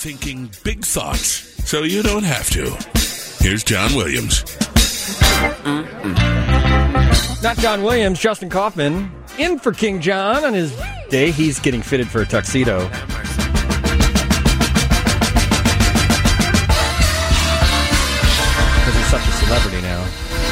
thinking big thoughts so you don't have to. Here's John Williams. Not John Williams, Justin Kaufman, in for King John on his day. He's getting fitted for a tuxedo. Because he's such a celebrity now.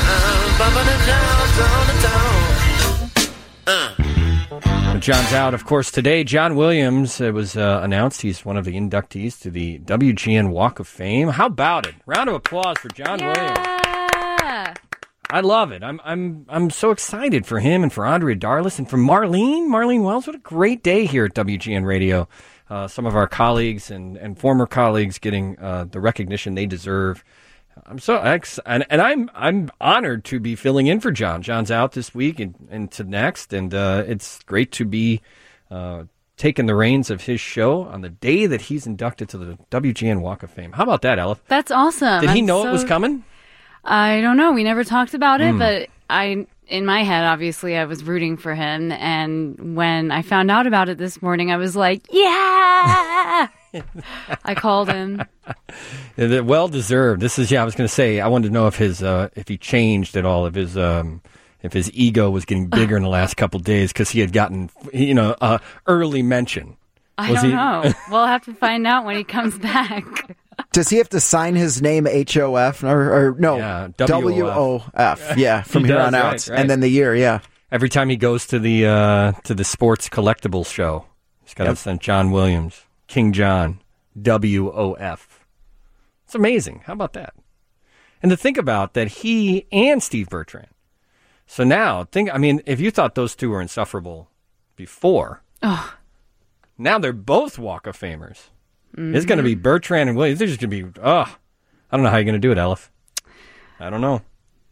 But John's out, of course, today. John Williams, it was announced he's one of the inductees to the WGN Walk of Fame. How about it? Round of applause for John Williams. I love it. I'm so excited for him and for Andrea Darlis and for Marlene Wells. What a great day here at WGN Radio. Some of our colleagues and former colleagues getting the recognition they deserve. I'm so and I'm honored to be filling in for John. John's out this week and to next, and it's great to be taking the reins of his show on the day that he's inducted to the WGN Walk of Fame. How about that, Ella? That's awesome. Did he know it was coming? I don't know. We never talked about it, but in my head, obviously, I was rooting for him. And when I found out about it this morning, I was like, yeah! I called him. Well deserved. This is, I was going to say, I wanted to know if if he changed at all, if his ego was getting bigger in the last couple of days because he had gotten, early mention. I don't know. We'll have to find out when he comes back. Does he have to sign his name HOF or no? Yeah, WOF. Yeah, from here on out, right. And then the year. Yeah. Every time he goes to the sports collectibles show, he's got to send John Williams, King John, WOF. It's amazing. How about that? And to think about that, he and Steve Bertrand. So now if you thought those two were insufferable before, now they're both Walk of Famers. Mm-hmm. It's going to be Bertrand and Williams. They're just going to be, I don't know how you're going to do it, Elif. I don't know.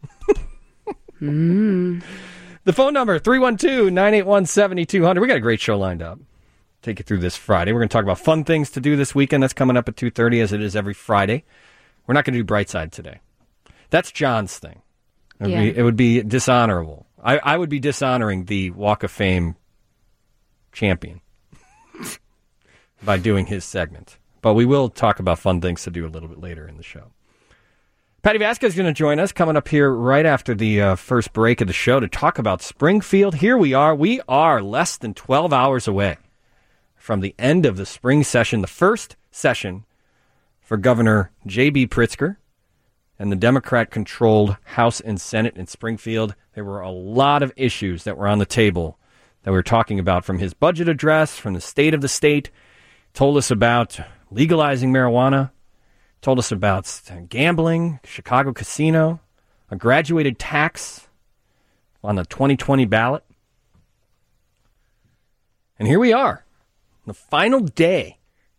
The phone number, 312-981-7200. We got a great show lined up. Take you through this Friday. We're going to talk about fun things to do this weekend. That's coming up at 2:30, as it is every Friday. We're not going to do Brightside today. That's John's thing. It would be dishonorable. I would be dishonoring the Walk of Fame champion by doing his segment. But we will talk about fun things to do a little bit later in the show. Patty Vasquez is going to join us coming up here right after the first break of the show to talk about Springfield. Here we are. We are less than 12 hours away from the end of the spring session, the first session for Governor J.B. Pritzker and the Democrat-controlled House and Senate in Springfield. There were a lot of issues that were on the table that we were talking about, from his budget address, from the state of the state. Told us about legalizing marijuana, told us about gambling, Chicago casino, a graduated tax on the 2020 ballot. And here we are, the final day.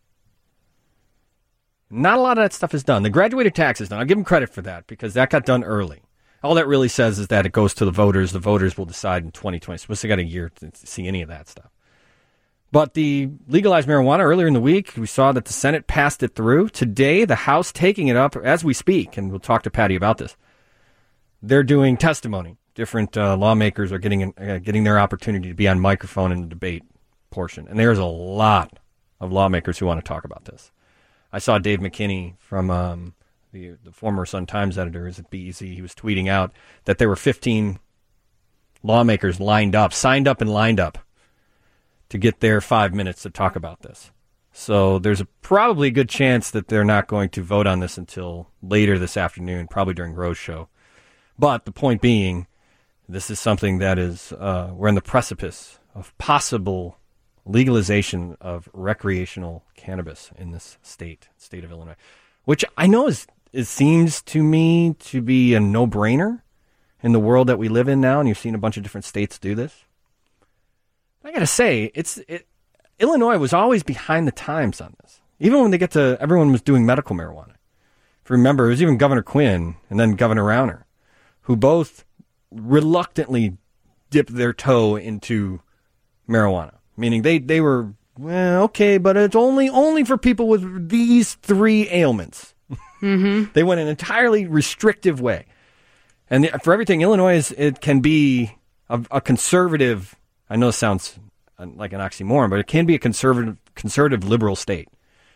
Not a lot of that stuff is done. The graduated tax is done. I'll give him credit for that because that got done early. All that really says is that it goes to the voters. The voters will decide in 2020. So we still got a year to see any of that stuff. But the legalized marijuana, earlier in the week, we saw that the Senate passed it through. Today, the House taking it up as we speak, and we'll talk to Patty about this. They're doing testimony. Different lawmakers are getting their opportunity to be on microphone in the debate portion. And there's a lot of lawmakers who want to talk about this. I saw Dave McKinney from the former Sun-Times editor at BEZ. He was tweeting out that there were 15 lawmakers signed up and lined up to get their 5 minutes to talk about this. So there's probably a good chance that they're not going to vote on this until later this afternoon, probably during Rose Show. But the point being, this is something that is, we're in the precipice of possible legalization of recreational cannabis in this state of Illinois, which I know seems to me to be a no-brainer in the world that we live in now, and you've seen a bunch of different states do this. I got to say, Illinois was always behind the times on this. Even when everyone was doing medical marijuana. If you remember, it was even Governor Quinn and then Governor Rauner, who both reluctantly dipped their toe into marijuana. Meaning they were, well, okay, but it's only for people with these three ailments. Mm-hmm. They went an entirely restrictive way. And for everything, Illinois, it can be a conservative, I know it sounds like an oxymoron, but it can be a conservative liberal state.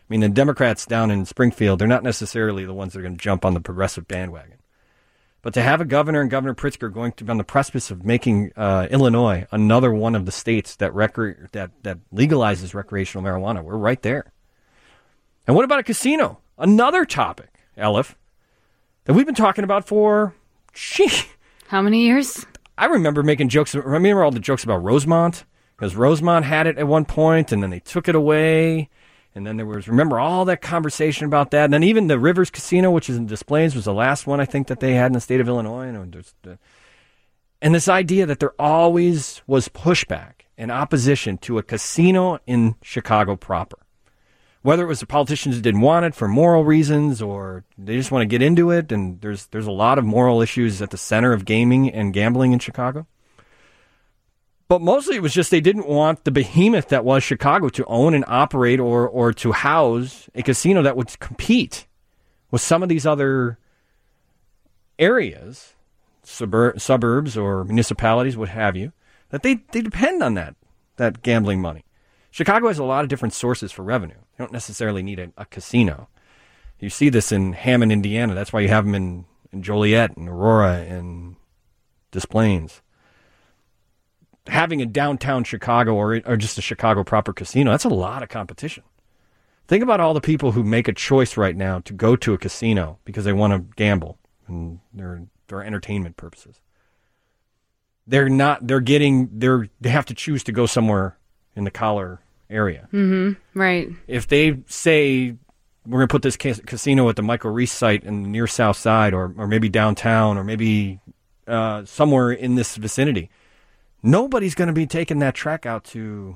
mean, the Democrats down in Springfield, they're not necessarily the ones that are going to jump on the progressive bandwagon. But to have a governor and Governor Pritzker going to be on the precipice of making Illinois another one of the states that legalizes recreational marijuana, we're right there. And what about a casino? Another topic, Elif, that we've been talking about for, how many years? I remember making jokes. Remember all the jokes about Rosemont? Because Rosemont had it at one point, and then they took it away. And then there was, remember all that conversation about that. And then even the Rivers Casino, which is in Des Plaines, was the last one I think that they had in the state of Illinois. And this idea that there always was pushback and opposition to a casino in Chicago proper. Whether it was the politicians who didn't want it for moral reasons or they just want to get into it. And there's a lot of moral issues at the center of gaming and gambling in Chicago. But mostly it was just they didn't want the behemoth that was Chicago to own and operate or to house a casino that would compete with some of these other areas, suburbs or municipalities, what have you, that they depend on that gambling money. Chicago has a lot of different sources for revenue. You don't necessarily need a casino. You see this in Hammond, Indiana. That's why you have them in Joliet and Aurora and Des Plaines. Having a downtown Chicago or just a Chicago proper casino, that's a lot of competition. Think about all the people who make a choice right now to go to a casino because they want to gamble and they're entertainment purposes. They have to choose to go somewhere in the collar area. Mm-hmm. Right. If they say we're going to put this casino at the Michael Reese site in the near south side or maybe downtown or maybe somewhere in this vicinity, nobody's going to be taking that trek out to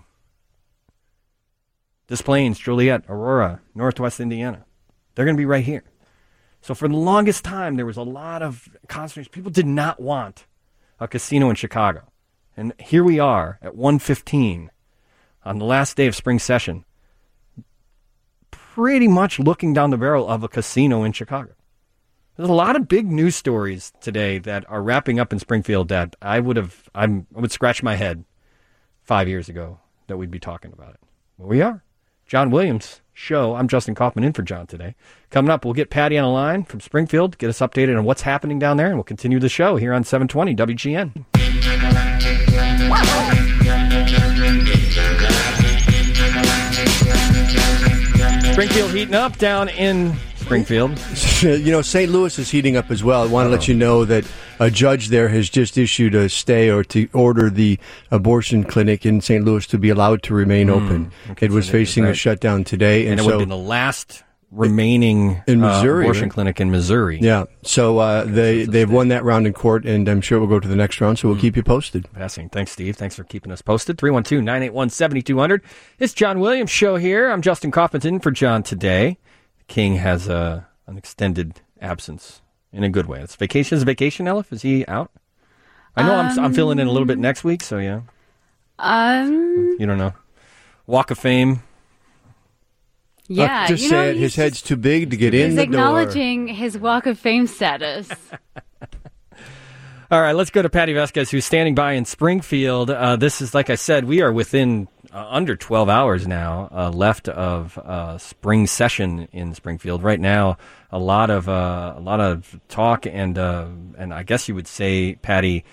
Des Plaines, Joliet, Aurora, Northwest Indiana. They're going to be right here. So for the longest time, there was a lot of concentration. People did not want a casino in Chicago. And here we are at 1:15 on the last day of spring session, pretty much looking down the barrel of a casino in Chicago. There's a lot of big news stories today that are wrapping up in Springfield that I would scratch my head 5 years ago that we'd be talking about it. Well, we are. John Williams Show. I'm Justin Kaufman in for John today. Coming up, we'll get Patty on the line from Springfield, get us updated on what's happening down there, and we'll continue the show here on 720 WGN. Springfield heating up down in Springfield. St. Louis is heating up as well. I want to let you know that a judge there has just issued a stay or to order the abortion clinic in St. Louis to be allowed to remain open. Okay, it was facing a shutdown today. And it would be the last remaining in Missouri, abortion clinic in Missouri. Yeah. So they've won that round in court, and I'm sure we'll go to the next round, so we'll keep you posted. Fascinating. Thanks, Steve. Thanks for keeping us posted. 312-981-7200. It's John Williams Show here. I'm Justin Kaufman in for John today. King has an extended absence in a good way. It's vacation. Is it vacation, Elif? Is he out? I know I'm filling in a little bit next week, so yeah. You don't know. Walk of Fame. Yeah, just say it. His head's too big to get in the door. He's acknowledging his Walk of Fame status. All right, let's go to Patty Vasquez, who's standing by in Springfield. This is, like I said, we are within under 12 hours now left of spring session in Springfield. Right now, a lot of talk and I guess you would say, Patty,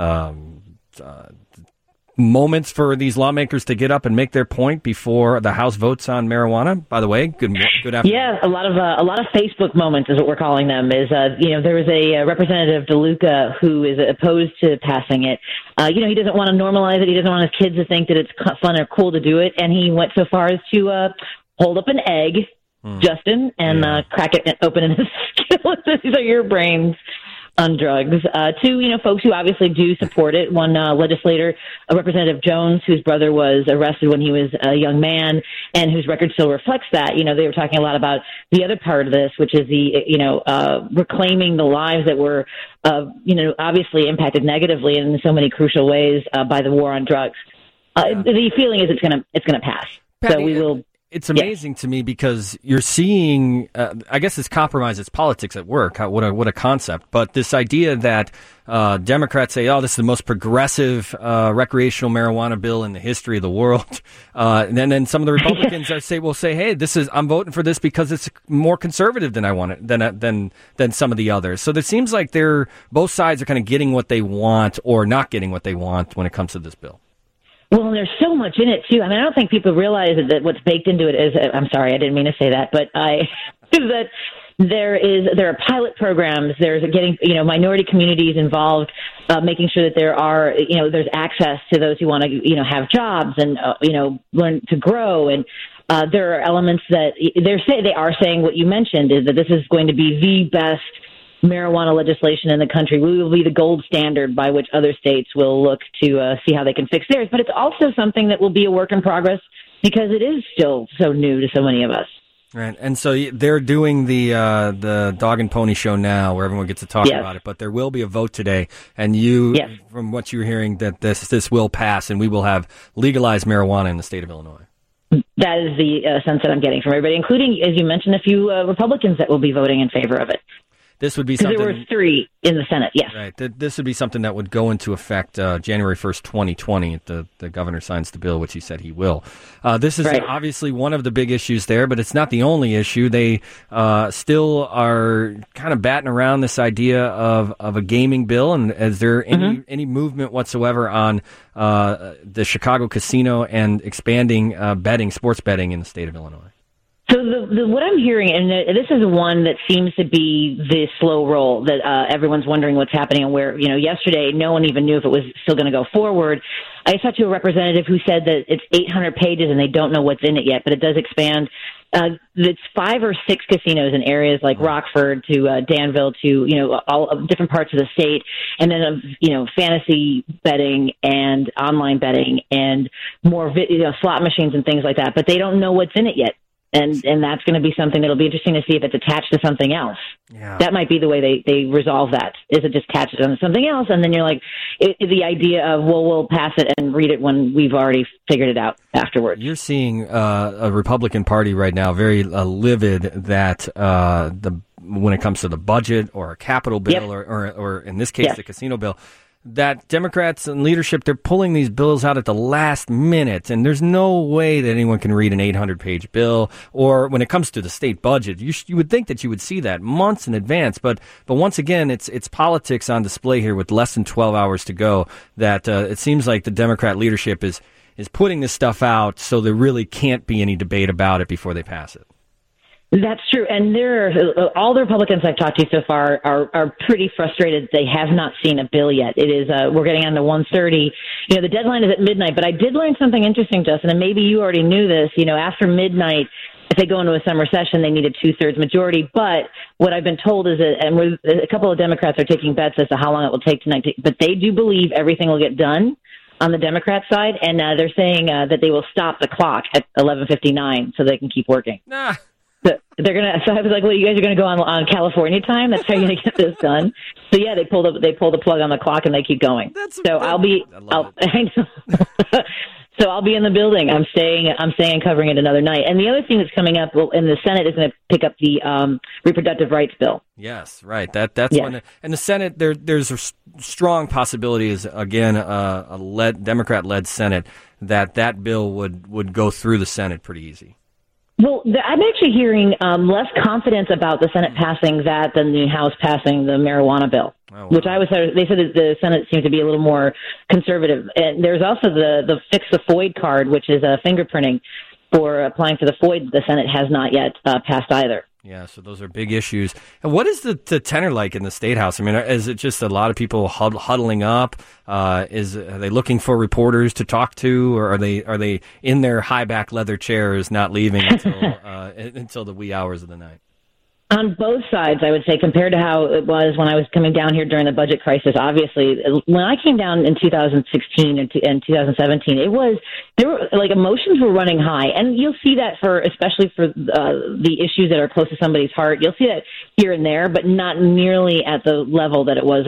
moments for these lawmakers to get up and make their point before the House votes on marijuana. By the way, good afternoon. Yeah, a lot of Facebook moments is what we're calling them. Is there was a Representative DeLuca who is opposed to passing it. He doesn't want to normalize it. He doesn't want his kids to think that it's fun or cool to do it, and he went so far as to hold up an egg, Justin, and crack it open in his skillet. These are your brains on drugs. Two, folks who obviously do support it. One legislator, Representative Jones, whose brother was arrested when he was a young man and whose record still reflects that. They were talking a lot about the other part of this, which is the, reclaiming the lives that were, obviously impacted negatively in so many crucial ways by the war on drugs. The feeling is it's going to pass. Patty, so we will. It's amazing to me because you're seeing, I guess it's compromise, it's politics at work. What a concept. But this idea that Democrats say, oh, this is the most progressive recreational marijuana bill in the history of the world. And then some of the Republicans will say, hey, I'm voting for this because it's more conservative than I want it, than some of the others. So it seems like both sides are kind of getting what they want or not getting what they want when it comes to this bill. Well, and there's so much in it too. I mean, I don't think people realize that what's baked into it is. I'm sorry, I didn't mean to say that, but that there are pilot programs. There's getting minority communities involved, making sure that there's access to those who want to have jobs and learn to grow. And there are elements that they are saying what you mentioned is that this is going to be the best marijuana legislation in the country. We will be the gold standard by which other states will look to see how they can fix theirs. But it's also something that will be a work in progress because it is still so new to so many of us. Right, and so they're doing the dog and pony show now, where everyone gets to talk about it. But there will be a vote today, and from what you're hearing, that this will pass, and we will have legalized marijuana in the state of Illinois. That is the sense that I'm getting from everybody, including, as you mentioned, a few Republicans that will be voting in favor of it. This would be something. There were 3 in the Senate, yes. Right. This would be something that would go into effect January 1st, 2020. The governor signs the bill, which he said he will. This is obviously one of the big issues there, but it's not the only issue. They still are kind of batting around this idea of a gaming bill. And is there any movement whatsoever on the Chicago casino and expanding sports betting in the state of Illinois? So what I'm hearing, and this is one that seems to be the slow roll that everyone's wondering what's happening and where, yesterday no one even knew if it was still going to go forward. I talked to a representative who said that it's 800 pages and they don't know what's in it yet, but it does expand. It's 5 or 6 casinos in areas like Rockford to Danville to, all different parts of the state. And then, fantasy betting and online betting and more, slot machines and things like that. But they don't know what's in it yet. And that's going to be something that'll be interesting to see if it's attached to something else. Yeah. That might be the way they resolve that. Is it just attached to something else? And then you're like, the idea of, we'll pass it and read it when we've already figured it out afterwards. You're seeing a Republican Party right now very livid that when it comes to the budget or a capital bill or in this case, the casino bill, that Democrats and leadership, they're pulling these bills out at the last minute, and there's no way that anyone can read an 800-page bill. Or when it comes to the state budget, you would think that you would see that months in advance. But once again, it's politics on display here with less than 12 hours to go. That it seems like the Democrat leadership is putting this stuff out so there really can't be any debate about it before they pass it. That's true, and all the Republicans I've talked to so far are pretty frustrated. They have not seen a bill yet. It is we're getting on to 1:30. The deadline is at midnight. But I did learn something interesting, Justin, and maybe you already knew this. After midnight, if they go into a summer session, they need a 2/3 majority. But what I've been told is that, and a couple of Democrats are taking bets as to how long it will take tonight. But they do believe everything will get done on the Democrat side, and they're saying that they will stop the clock at 11:59 so they can keep working. So I was like, well, you guys are going to go on California time? That's how you're going to get this done? So yeah, they pull the plug on the clock and they keep going. I'll be in the building. I'm staying and covering it another night. And the other thing that's coming up in the Senate is going to pick up the reproductive rights bill. Yes, right. That's when and the Senate there's a strong possibility is again a Democrat-led Senate that bill would go through the Senate pretty easy. Well, I'm actually hearing less confidence about the Senate passing that than the House passing the marijuana bill, which they said that the Senate seemed to be a little more conservative. And there's also the Fix the FOID card, which is fingerprinting for applying for the FOID. The Senate has not yet passed either. Yeah, so those are big issues. And what is the tenor like in the State House? I mean, is it just a lot of people huddling up? Are they looking for reporters to talk to, or are they in their high back leather chairs, not leaving until the wee hours of the night? On both sides, I would say, compared to how it was when I was coming down here during the budget crisis. Obviously, when I came down in 2016 and 2017, emotions were running high, and you'll see that especially for the issues that are close to somebody's heart. You'll see that here and there, but not nearly at the level that it was a couple of years ago. I think there's more confidence on both sides as to being able to get things done.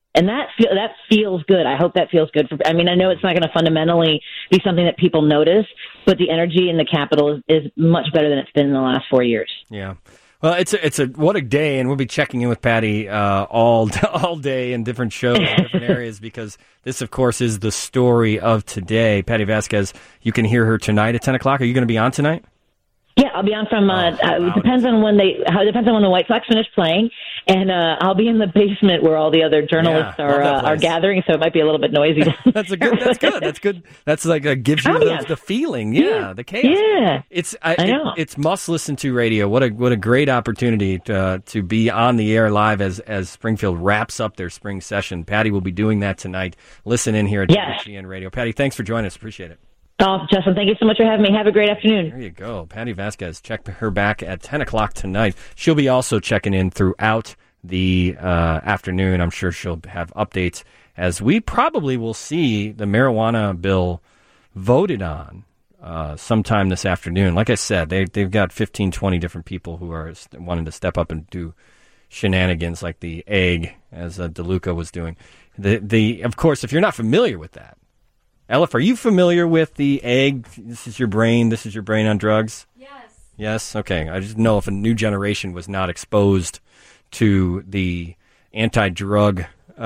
And that feels good. I hope that feels good. I know it's not going to fundamentally be something that people notice, but the energy in the Capitol is much better than it's been in the last 4 years. Yeah. Well, what a day, and we'll be checking in with Patty all day in different shows, in different areas, because this, of course, is the story of today. Patty Vasquez, you can hear her tonight at 10 o'clock. Are you going to be on tonight? Yeah, I'll be on from. It depends on when the White Sox finish playing, and I'll be in the basement where all the other journalists are gathering. So it might be a little bit noisy. That's good. That's like gives you the feeling. Yeah, the chaos. Yeah, I know. It's must listen to radio. What a great opportunity to be on the air live as Springfield wraps up their spring session. Patty will be doing that tonight. Listen in here at WGN Radio. Patty, thanks for joining us. Appreciate it. Oh, Justin, thank you so much for having me. Have a great afternoon. There you go. Patty Vasquez. Check her back at 10 o'clock tonight. She'll be also checking in throughout the afternoon. I'm sure she'll have updates as we probably will see the marijuana bill voted on sometime this afternoon. Like I said, they've got 15, 20 different people who are wanting to step up and do shenanigans like the egg, as DeLuca was doing. Of course, if you're not familiar with that, Elif, are you familiar with the egg? This is your brain on drugs? Yes? Okay. I just know if a new generation was not exposed to the anti-drug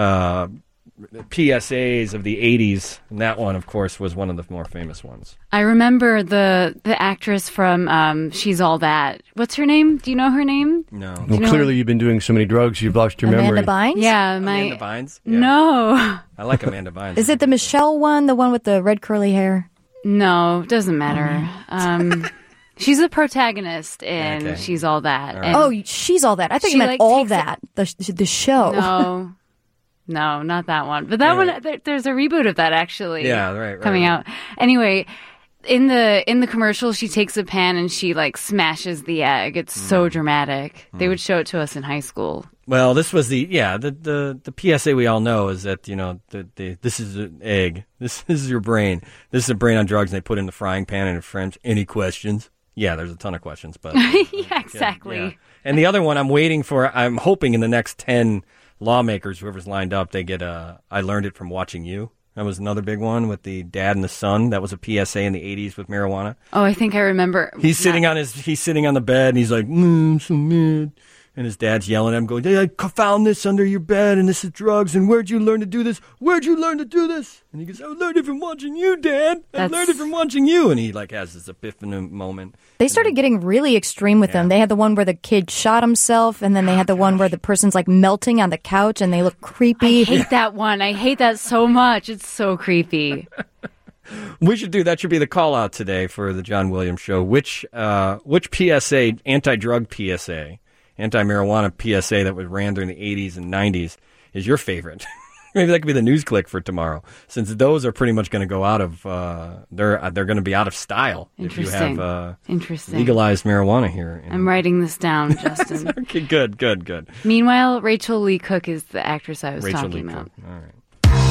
PSAs of the 80s, and that one, of course, was one of the more famous ones. I remember the actress from She's All That. What's her name? Do you know her name? No. Well, clearly you've been doing so many drugs, you've lost your memory. Amanda Bynes? Yeah. Amanda Bynes? Yeah. No. I like Amanda Bynes. Is it the Michelle one, the one with the red curly hair? No, doesn't matter. She's a protagonist in She's All That. Right. Oh, She's All That. I think you meant All That, the show. No, not that one. But that one, there's a reboot of that actually. Yeah, right. Coming out. Anyway, in the commercial, she takes a pan and she smashes the egg. It's so dramatic. They would show it to us in high school. Well, this was the PSA we all know is that, this is an egg. This is your brain. This is a brain on drugs, and they put it in the frying pan and in French. Any questions? Yeah, there's a ton of questions, but yeah, exactly. Yeah. And the other one I'm hoping in the next 10 lawmakers, whoever's lined up, they get I learned it from watching you. That was another big one with the dad and the son. That was a PSA in the 80s with marijuana. Oh, I think I remember. He's sitting on the bed and he's like, I'm so mad. And his dad's yelling at him, going, I found this under your bed, and this is drugs, and where'd you learn to do this? Where'd you learn to do this? And he goes, I learned it from watching you, Dad. I learned it from watching you. And he has this epiphany moment. They started getting really extreme with them. They had the one where the kid shot himself, and then they had the one where the person's melting on the couch, and they look creepy. I hate that one. I hate that so much. It's so creepy. That should be the call out today for the John Williams Show. Which PSA, anti-drug PSA, anti-marijuana PSA that was ran during the 80s and 90s is your favorite? Maybe that could be the news click for tomorrow, since those are pretty much going to go out of they're going to be out of style if you have legalized marijuana here. I'm writing this down, Justin. Okay, good. Meanwhile, Rachel Lee Cook is the actress I was talking about. Cook. All right.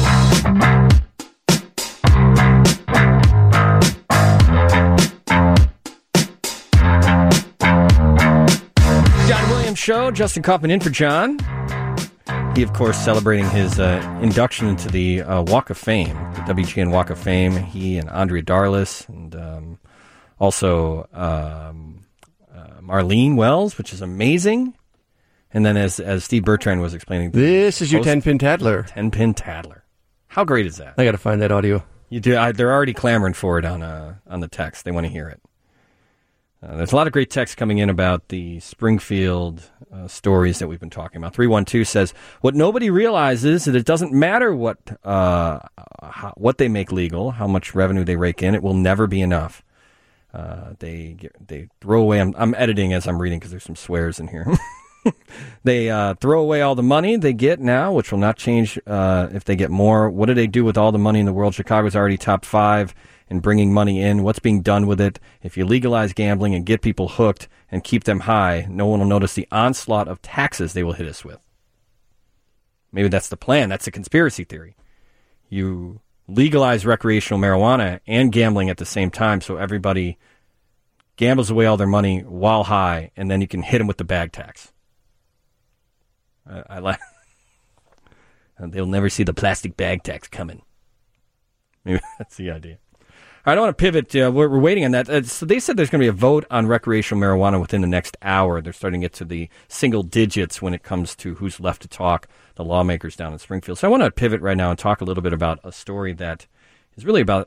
John Williams Show. Justin Kaufman in for John. He, of course, celebrating his induction into the Walk of Fame, the WGN Walk of Fame. He and Andrea Darlis, and also Marlene Wells, which is amazing. And then, as Steve Bertrand was explaining, this is your 10-pin Tattler. 10-pin Tattler. How great is that? I got to find that audio. You do. They're already clamoring for it on the text. They want to hear it. There's a lot of great text coming in about the Springfield stories that we've been talking about. 312 says, what nobody realizes is that it doesn't matter what they make legal, how much revenue they rake in, it will never be enough. They throw away, I'm editing as I'm reading because there's some swears in here. They throw away all the money they get now, which will not change if they get more. What do they do with all the money in the world? Chicago's already top 5 in bringing money in. What's being done with it? If you legalize gambling and get people hooked and keep them high, no one will notice the onslaught of taxes they will hit us with. Maybe that's the plan. That's the conspiracy theory. You legalize recreational marijuana and gambling at the same time, so everybody gambles away all their money while high, and then you can hit them with the bag tax. I like. They'll never see the plastic bag tax coming. Maybe that's the idea. All right, I don't want to pivot. We're waiting on that. So they said there's going to be a vote on recreational marijuana within the next hour. They're starting to get to the single digits when it comes to who's left to talk, the lawmakers down in Springfield. So I want to pivot right now and talk a little bit about a story that is really about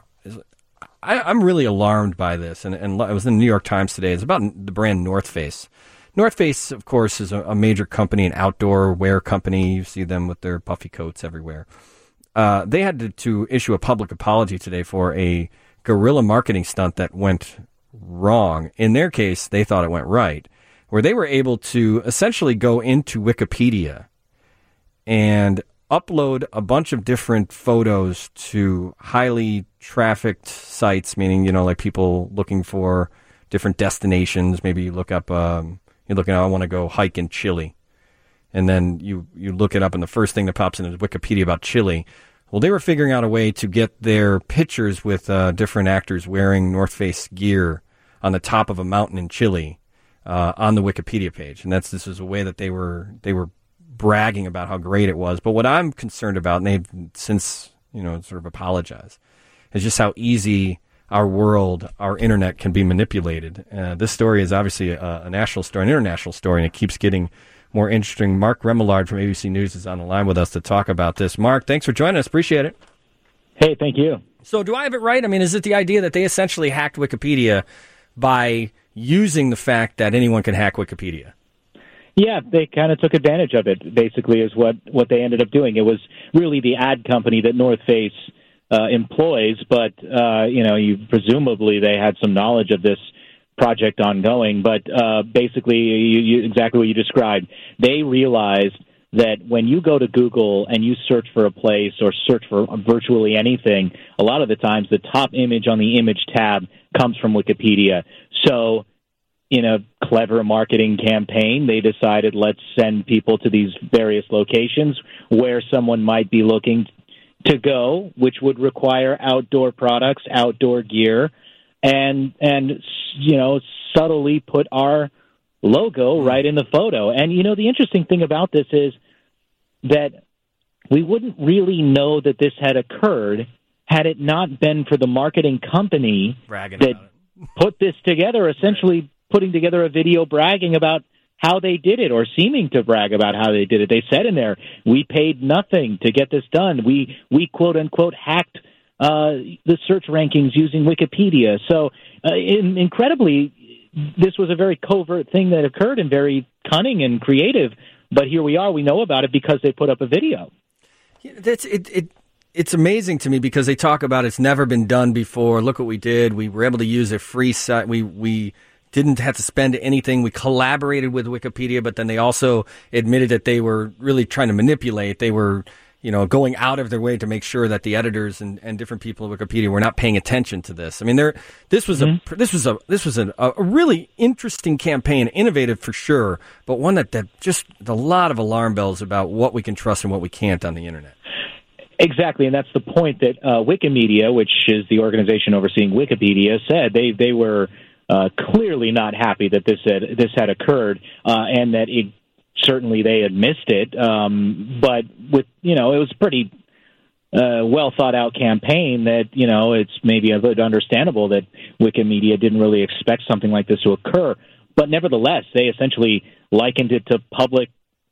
I'm really alarmed by this, and it was in the New York Times today. It's about the brand North Face. North Face, of course, is a major company, an outdoor wear company. You see them with their puffy coats everywhere. They had to issue a public apology today for a guerrilla marketing stunt that went wrong. In their case, they thought it went right, where they were able to essentially go into Wikipedia and upload a bunch of different photos to highly trafficked sites, meaning, like people looking for different destinations. Maybe you look up, I want to go hike in Chile. And then you look it up, and the first thing that pops in is Wikipedia about Chile. Well, they were figuring out a way to get their pictures with different actors wearing North Face gear on the top of a mountain in Chile on the Wikipedia page. And this is a way that they were bragging about how great it was. But what I'm concerned about, and they've since sort of apologized, is just how easy our world, our internet, can be manipulated. This story is obviously a national story, an international story, and it keeps getting more interesting. Mark Remillard from ABC News is on the line with us to talk about this. Mark, thanks for joining us. Appreciate it. Hey, thank you. So do I have it right? I mean, is it the idea that they essentially hacked Wikipedia by using the fact that anyone can hack Wikipedia? Yeah, they kind of took advantage of it, basically, is what they ended up doing. It was really the ad company that North Face employs, but, presumably they had some knowledge of this project ongoing, but basically you exactly what you described. They realized that when you go to Google and you search for a place or search for virtually anything, a lot of the times the top image on the image tab comes from Wikipedia. So in a clever marketing campaign, they decided, let's send people to these various locations where someone might be looking to go, which would require outdoor products, outdoor gear, and subtly put our logo right in the photo. And, the interesting thing about this is that we wouldn't really know that this had occurred had it not been for the marketing company that put this together, essentially putting together a video bragging about how they did it, or seeming to brag about how they did it. They said in there, we paid nothing to get this done. We quote-unquote hacked the search rankings using Wikipedia. So incredibly, this was a very covert thing that occurred and very cunning and creative. But here we are. We know about it because they put up a video. Yeah, it's amazing to me because they talk about it's never been done before. Look what we did. We were able to use a free site. We didn't have to spend anything. We collaborated with Wikipedia, but then they also admitted that they were really trying to manipulate. They were going out of their way to make sure that the editors and different people at Wikipedia were not paying attention to this. I mean, this was a really interesting campaign, innovative for sure, but one that just a lot of alarm bells about what we can trust and what we can't on the internet. Exactly, and that's the point that Wikimedia, which is the organization overseeing Wikipedia, said they were clearly not happy that this had occurred, and that it. Certainly they had missed it, but with it was a pretty well thought out campaign that it's maybe a bit understandable that Wikimedia didn't really expect something like this to occur. But nevertheless, they essentially likened it to public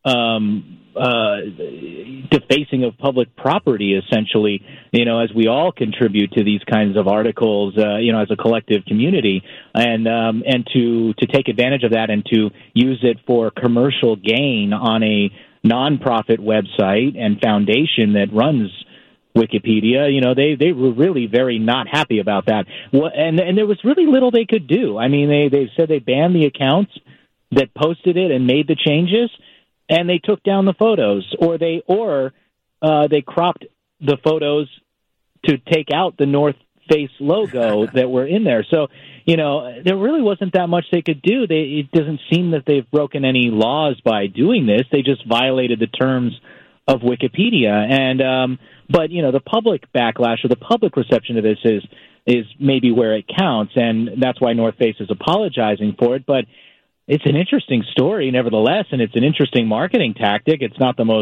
defacing of public property, essentially, as we all contribute to these kinds of articles, as a collective community, and to take advantage of that and to use it for commercial gain on a nonprofit website and foundation that runs Wikipedia, they were really very not happy about that. And there was really little they could do. I mean, they said they banned the accounts that posted it and made the changes, and they took down the photos, or they cropped the photos to take out the North Face logo that were in there. So, there really wasn't that much they could do. It doesn't seem that they've broken any laws by doing this. They just violated the terms of Wikipedia. And but the public backlash or the public reception of this is maybe where it counts, and that's why North Face is apologizing for it. But it's an interesting story, nevertheless, and it's an interesting marketing tactic. It's not the most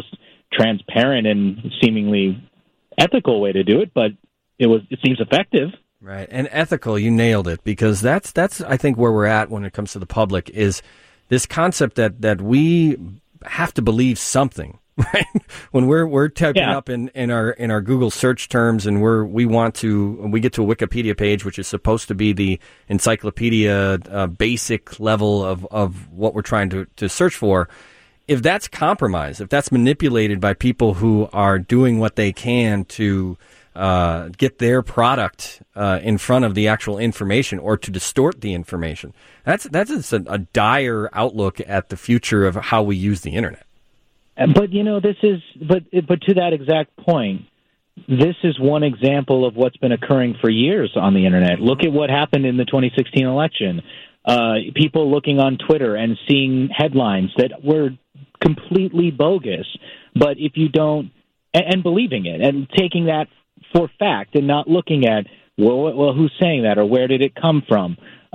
transparent and seemingly ethical way to do it, but it seems effective. Right. And ethical, you nailed it, because that's I think where we're at when it comes to the public is this concept that we have to believe something, right? When we're typing up in our Google search terms and we get to a Wikipedia page, which is supposed to be the encyclopedia basic level of what we're trying to search for. If that's compromised, if that's manipulated by people who are doing what they can to get their product in front of the actual information or to distort the information, that's a dire outlook at the future of how we use the internet. But but to that exact point, this is one example of what's been occurring for years on the internet. Look at what happened in the 2016 election. People looking on Twitter and seeing headlines that were completely bogus, but if you don't, and believing it and taking that for fact and not looking at, well, who's saying that or where did it come from?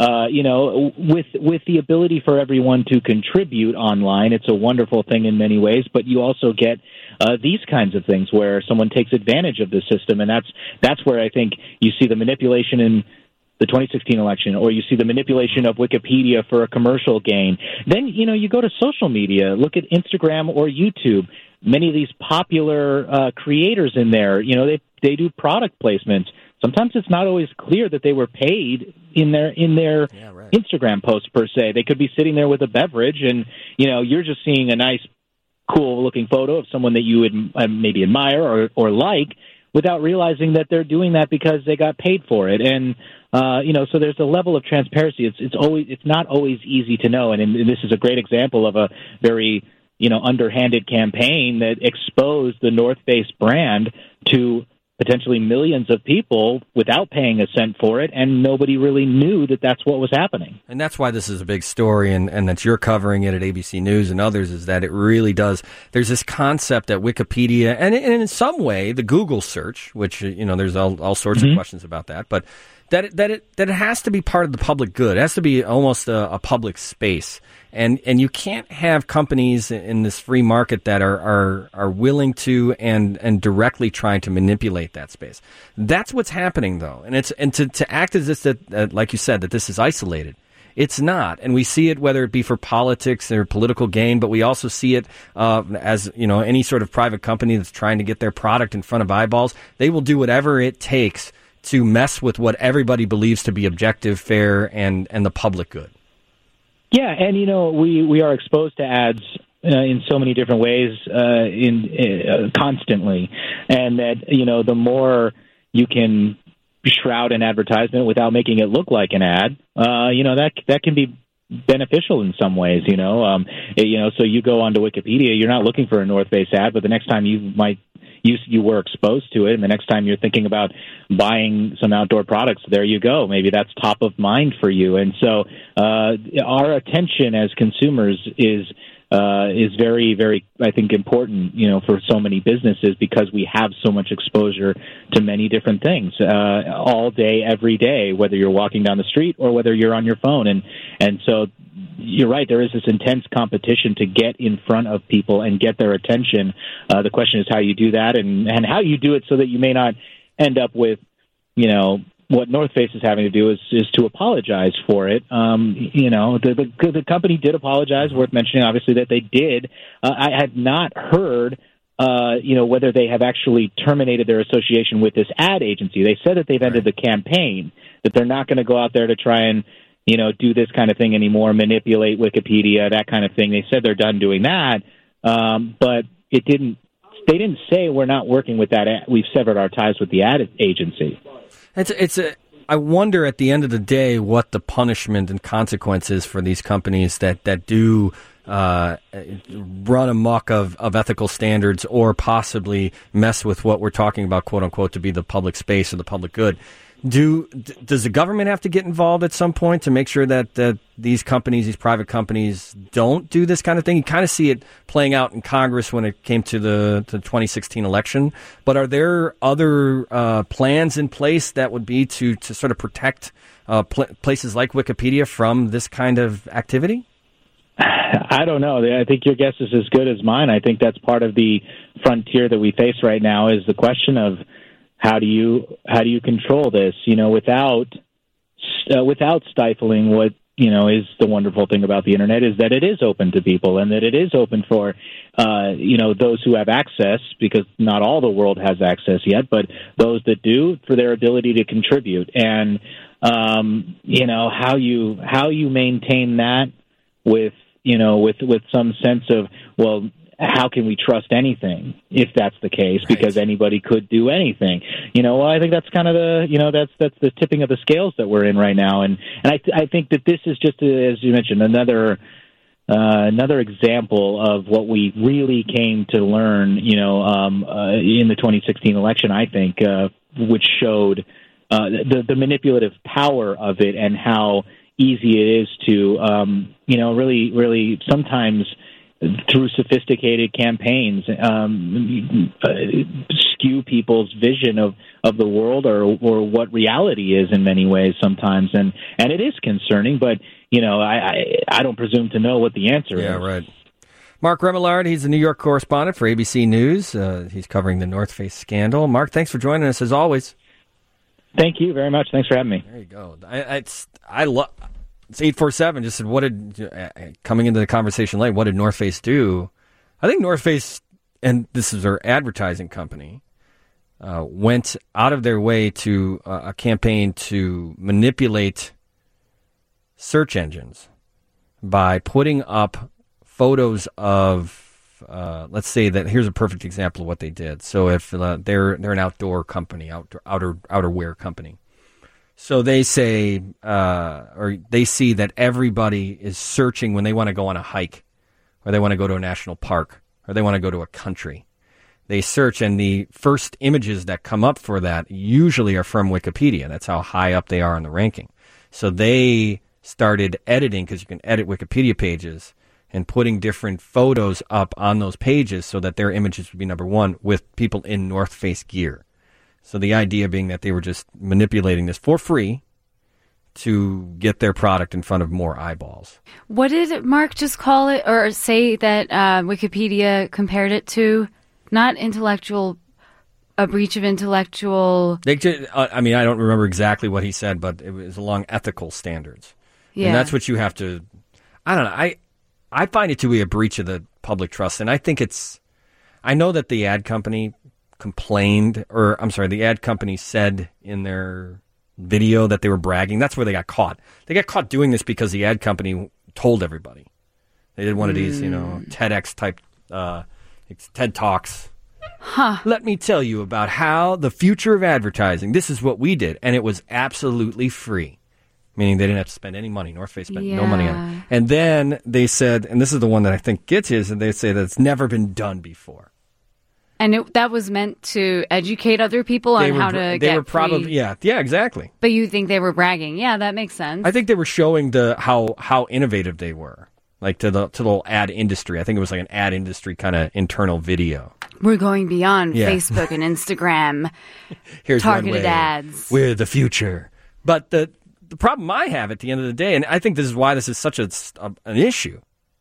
With the ability for everyone to contribute online, it's a wonderful thing in many ways, but you also get these kinds of things where someone takes advantage of the system, and that's where I think you see the manipulation in the 2016 election, or you see the manipulation of Wikipedia for a commercial gain. Then, you go to social media, look at Instagram or YouTube. Many of these popular creators in there, they do product placements. Sometimes it's not always clear that they were paid in their Instagram post per se. They could be sitting there with a beverage, and you're just seeing a nice, cool-looking photo of someone that you would maybe admire or like, without realizing that they're doing that because they got paid for it. And so there's a level of transparency. It's not always easy to know, and this is a great example of a very underhanded campaign that exposed the North Face brand to potentially millions of people without paying a cent for it, and nobody really knew that that's what was happening. And that's why this is a big story, and that you're covering it at ABC News and others, is that it really does. There's this concept that Wikipedia, and in some way, the Google search, which, there's all sorts of questions about that, but that it has to be part of the public good. It has to be almost a public space. And you can't have companies in this free market that are willing to and directly trying to manipulate that space. That's what's happening, though. And to act as if that, like you said, that this is isolated. It's not. And we see it whether it be for politics or political gain, but we also see it as, any sort of private company that's trying to get their product in front of eyeballs. They will do whatever it takes to mess with what everybody believes to be objective, fair, and the public good. Yeah, and we are exposed to ads in so many different ways constantly, and that the more you can shroud an advertisement without making it look like an ad, that can be beneficial in some ways. So you go onto Wikipedia, you're not looking for a North Face ad, but the next time you were exposed to it, and the next time you're thinking about buying some outdoor products, there you go. Maybe that's top of mind for you. And so our attention as consumers is very, very, I think, important, for so many businesses, because we have so much exposure to many different things all day, every day, whether you're walking down the street or whether you're on your phone. And so you're right, there is this intense competition to get in front of people and get their attention. The question is how you do that and how you do it so that you may not end up with, what North Face is having to do is to apologize for it. The company did apologize, worth mentioning, obviously, that they did. I had not heard, whether they have actually terminated their association with this ad agency. They said that they've ended the campaign, that they're not going to go out there to try and do this kind of thing anymore, manipulate Wikipedia, that kind of thing. They said they're done doing that, but they didn't say we're not working with that. We've severed our ties with the ad agency. I wonder at the end of the day what the punishment and consequence is for these companies that do run amok of ethical standards or possibly mess with what we're talking about, quote unquote, to be the public space or the public good. Does the government have to get involved at some point to make sure that these companies, these private companies, don't do this kind of thing? You kind of see it playing out in Congress when it came to the 2016 election. But are there other plans in place that would be to sort of protect places like Wikipedia from this kind of activity? I don't know. I think your guess is as good as mine. I think that's part of the frontier that we face right now is the question of how do you control this, without stifling what, is the wonderful thing about the Internet is that it is open to people and that it is open for, those who have access, because not all the world has access yet, but those that do, for their ability to contribute. And, how you maintain that with some sense of, well, how can we trust anything if that's the case? Right. Because anybody could do anything. I think that's kind of that's the tipping of the scales that we're in right now. And I think that this is just, as you mentioned, another example of what we really came to learn, in the 2016 election, I think, which showed the manipulative power of it and how easy it is to, really sometimes through sophisticated campaigns, skew people's vision of the world or what reality is in many ways sometimes. And it is concerning, but, I don't presume to know what the answer is. Yeah, right. Mark Remillard, he's the New York correspondent for ABC News. He's covering the North Face scandal. Mark, thanks for joining us as always. Thank you very much. Thanks for having me. There you go. It's 847 just said, coming into the conversation late, what did North Face do? I think North Face, and this is their advertising company, went out of their way to a campaign to manipulate search engines by putting up photos of, let's say that here's a perfect example of what they did. So if they're an outdoor company, outerwear company. So they say, or they see that everybody is searching when they want to go on a hike, or they want to go to a national park, or they want to go to a country. They search, and the first images that come up for that usually are from Wikipedia. That's how high up they are in the ranking. So they started editing, because you can edit Wikipedia pages, and putting different photos up on those pages so that their images would be number one with people in North Face gear. So the idea being that they were just manipulating this for free to get their product in front of more eyeballs. What did Mark just call it, or say that Wikipedia compared it to? Not a breach of intellectual... I don't remember exactly what he said, but it was along ethical standards. Yeah. And that's what you have to... I don't know. I find it to be a breach of the public trust, and I think it's... I know that the ad company the ad company said in their video that they were bragging. That's where they got caught. They got caught doing this because the ad company told everybody. They did one of these, TEDx type, TED Talks. Huh. Let me tell you about how the future of advertising, this is what we did, and it was absolutely free. Meaning they didn't have to spend any money. North Face spent no money on it. And then they said, and this is the one that I think gets his, and they say that it's never been done before. And that was meant to educate other people on how to get free. Yeah, exactly. But you think they were bragging? Yeah, that makes sense. I think they were showing how innovative they were, like to the little ad industry. I think it was like an ad industry kind of internal video. We're going beyond Facebook and Instagram. Here's targeted ads. We're the future. But the problem I have at the end of the day, and I think this is why this is such an issue,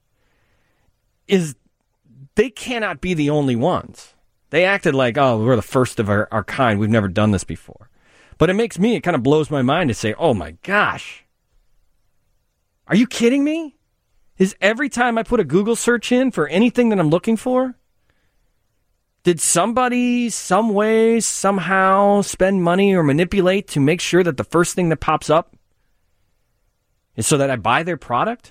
is they cannot be the only ones. They acted like, we're the first of our kind. We've never done this before. But it kind of blows my mind to say, oh my gosh, are you kidding me? Is every time I put a Google search in for anything that I'm looking for, did somebody, some way, somehow spend money or manipulate to make sure that the first thing that pops up is so that I buy their product?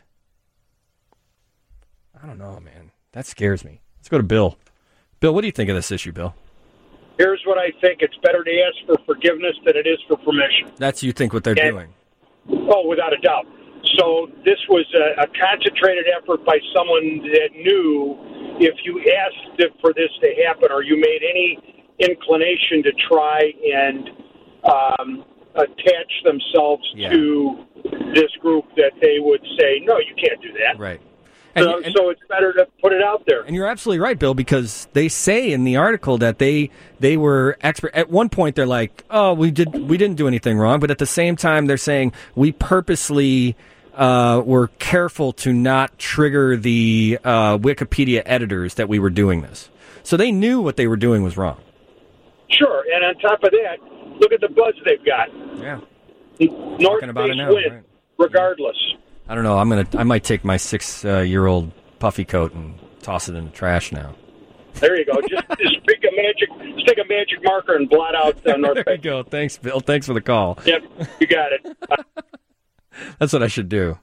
I don't know, man. That scares me. Let's go to Bill. Bill, what do you think of this issue, Bill? Here's what I think. It's better to ask for forgiveness than it is for permission. That's you think what they're doing. Oh, without a doubt. So this was a concentrated effort by someone that knew if you asked for this to happen or you made any inclination to try and attach themselves to this group, that they would say, no, you can't do that. Right. So it's better to put it out there. And you're absolutely right, Bill, because they say in the article that they were expert. At one point, they're like, "Oh, we didn't do anything wrong," but at the same time, they're saying we purposely were careful to not trigger the Wikipedia editors that we were doing this. So they knew what they were doing was wrong. Sure, and on top of that, look at the buzz they've got. Yeah. North Face win, right? regardless. I don't know. I might take my 6-year-old puffy coat and toss it in the trash now. There you go. Just stick a magic marker and blot out North Face. There you go. Thanks, Bill. Thanks for the call. Yep, you got it. That's what I should do.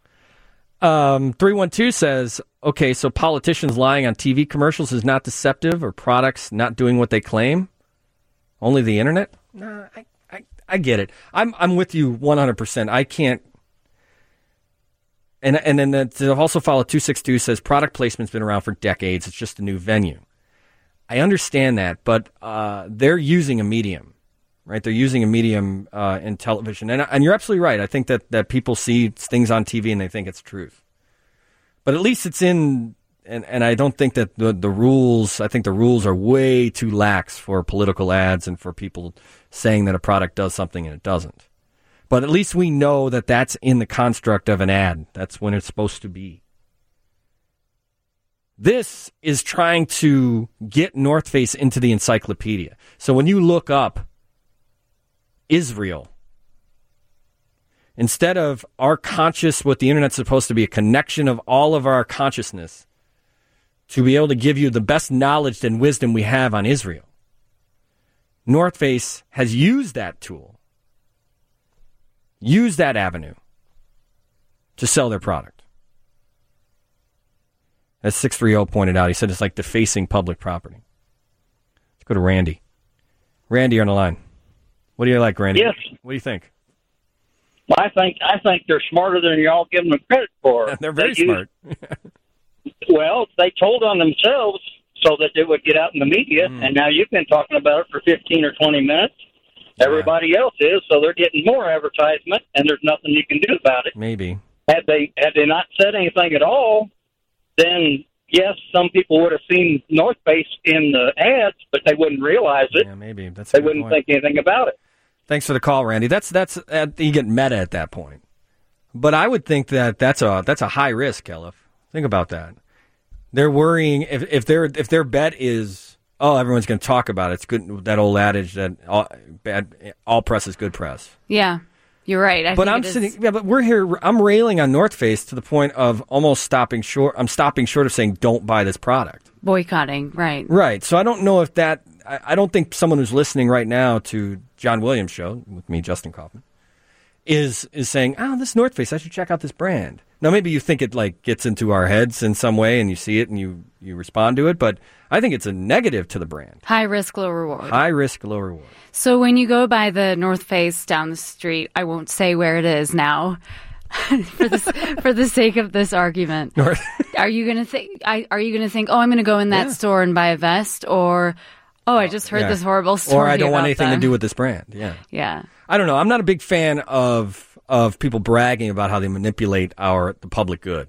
312 says, okay, so politicians lying on TV commercials is not deceptive, or products not doing what they claim? Only the internet? No, I get it. I'm with you 100%. I can't. And then to also follow 262 says product placement's been around for decades. It's just a new venue. I understand that, but they're using a medium, right? They're using a medium in television. And you're absolutely right. I think that people see things on TV and they think it's truth. But at least it's in, and I don't think that the rules, I think the rules are way too lax for political ads and for people saying that a product does something and it doesn't. But at least we know that that's in the construct of an ad. That's when it's supposed to be. This is trying to get North Face into the encyclopedia. So when you look up Israel, instead of our conscious, what the internet's supposed to be, a connection of all of our consciousness to be able to give you the best knowledge and wisdom we have on Israel, North Face has used that tool, used that avenue to sell their product. As 630 pointed out, he said it's like defacing public property. Let's go to Randy. Randy on the line. What do you like, Randy? Yes. What do you think? Well, I think they're smarter than y'all give them credit for. They're very smart. Well, they told on themselves so that they would get out in the media, and now you've been talking about it for 15 or 20 minutes. Everybody else is, so they're getting more advertisement, and there's nothing you can do about it. Maybe. Had they not said anything at all, then yes, some people would have seen North Face in the ads, but they wouldn't realize it. Yeah, maybe. They wouldn't think anything about it. Thanks for the call, Randy. That's you get meta at that point. But I would think that's a high risk, Elif. Think about that. They're worrying if their bet is, oh, everyone's going to talk about it. It's good, that old adage that all press is good press. Yeah, you're right. But we're here. I'm railing on North Face to the point of almost stopping short. I'm stopping short of saying don't buy this product. Boycotting, right? Right. So I don't know if that. I don't think someone who's listening right now to John Williams' show with me, Justin Kaufman, is saying, "Oh, this North Face, I should check out this brand." Now, maybe you think it like gets into our heads in some way, and you see it and you respond to it, but I think it's a negative to the brand. High risk, low reward. High risk, low reward. So when you go by the North Face down the street, I won't say where it is now, for the sake of this argument. Are you going to think? Oh, I'm going to go in that store and buy a vest, or I just heard this horrible story. Or I don't want anything to do with this brand. Yeah. Yeah. I don't know. I'm not a big fan of people bragging about how they manipulate the public good.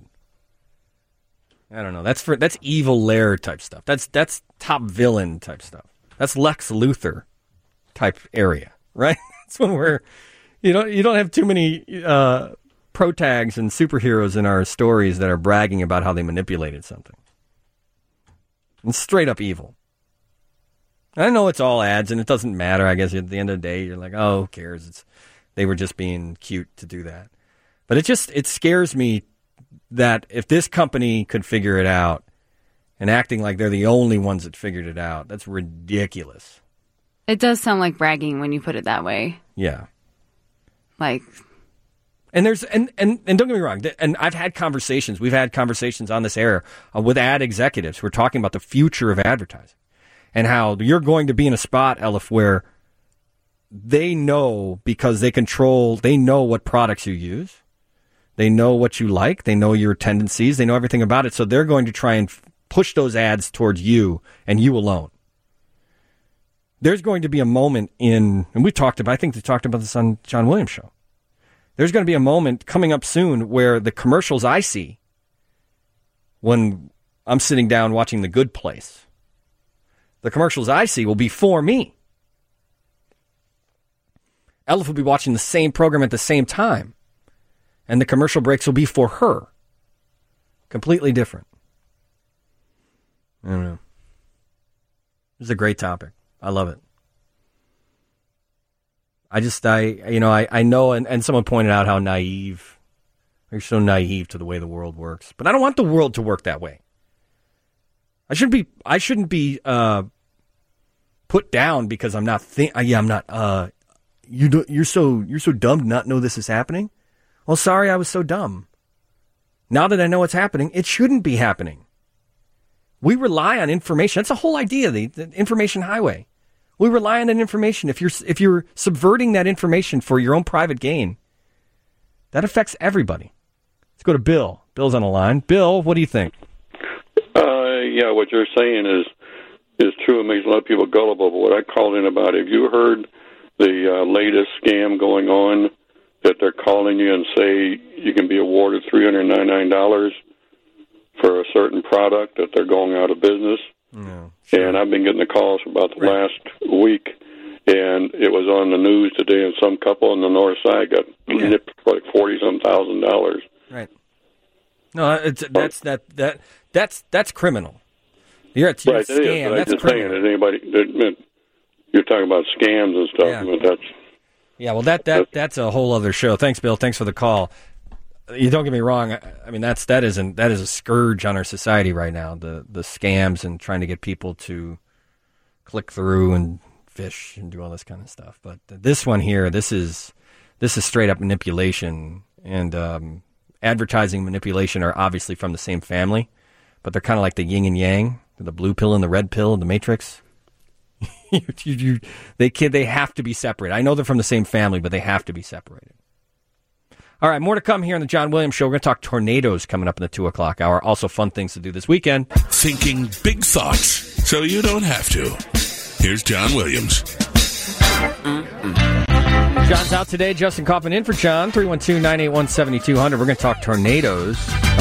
I don't know. That's evil Lair type stuff. That's top villain type stuff. That's Lex Luthor type area, right? That's when you don't have too many pro tags and superheroes in our stories that are bragging about how they manipulated something. It's straight up evil. I know it's all ads and it doesn't matter. I guess at the end of the day, you're like, oh, who cares? They were just being cute to do that. But it scares me that if this company could figure it out and acting like they're the only ones that figured it out, that's ridiculous. It does sound like bragging when you put it that way. Yeah. Like. And don't get me wrong. And we've had conversations on this air with ad executives who are talking about the future of advertising and how you're going to be in a spot, Elif, where they know because they know what products you use. They know what you like. They know your tendencies. They know everything about it. So they're going to try and push those ads towards you and you alone. There's going to be a moment and I think they talked about this on John Williams' show. There's going to be a moment coming up soon where the commercials I see when I'm sitting down watching The Good Place, the commercials I see will be for me. Elif will be watching the same program at the same time. And the commercial breaks will be for her. Completely different. I don't know. This is a great topic. I love it. I know, and someone pointed out how naive, you're so naive to the way the world works. But I don't want the world to work that way. I shouldn't be put down because I'm not you're so dumb to not know this is happening. Well, sorry, I was so dumb. Now that I know what's happening, it shouldn't be happening. We rely on information. That's the whole idea, the information highway. We rely on that information. If you're subverting that information for your own private gain, that affects everybody. Let's go to Bill. Bill's on the line. Bill, what do you think? Yeah, what you're saying is true. It makes a lot of people gullible. But what I called in about, have you heard the latest scam going on that they're calling you and say you can be awarded $399 for a certain product that they're going out of business? No, sure. And I've been getting the calls for about the last week, and it was on the news today, and some couple on the north side got nipped for like $40,000. Right. No, that's criminal. You're a right, scam. That's just criminal. Saying, anybody, you're talking about scams and stuff. Yeah. But that's that's a whole other show. Thanks, Bill. Thanks for the call. You don't get me wrong. I mean, that is a scourge on our society right now. The scams and trying to get people to click through and fish and do all this kind of stuff. But this one here, this is straight up manipulation, and advertising manipulation are obviously from the same family, but they're kind of like the yin and yang, the blue pill and the red pill in the Matrix. They have to be separate. I know they're from the same family, but they have to be separated. All right, more to come here on the John Williams Show. We're going to talk tornadoes coming up in the 2 o'clock hour. Also fun things to do this weekend. Thinking big thoughts so you don't have to. Here's John Williams. John's out today. Justin Kaufman in for John. 312-981-7200. We're going to talk tornadoes.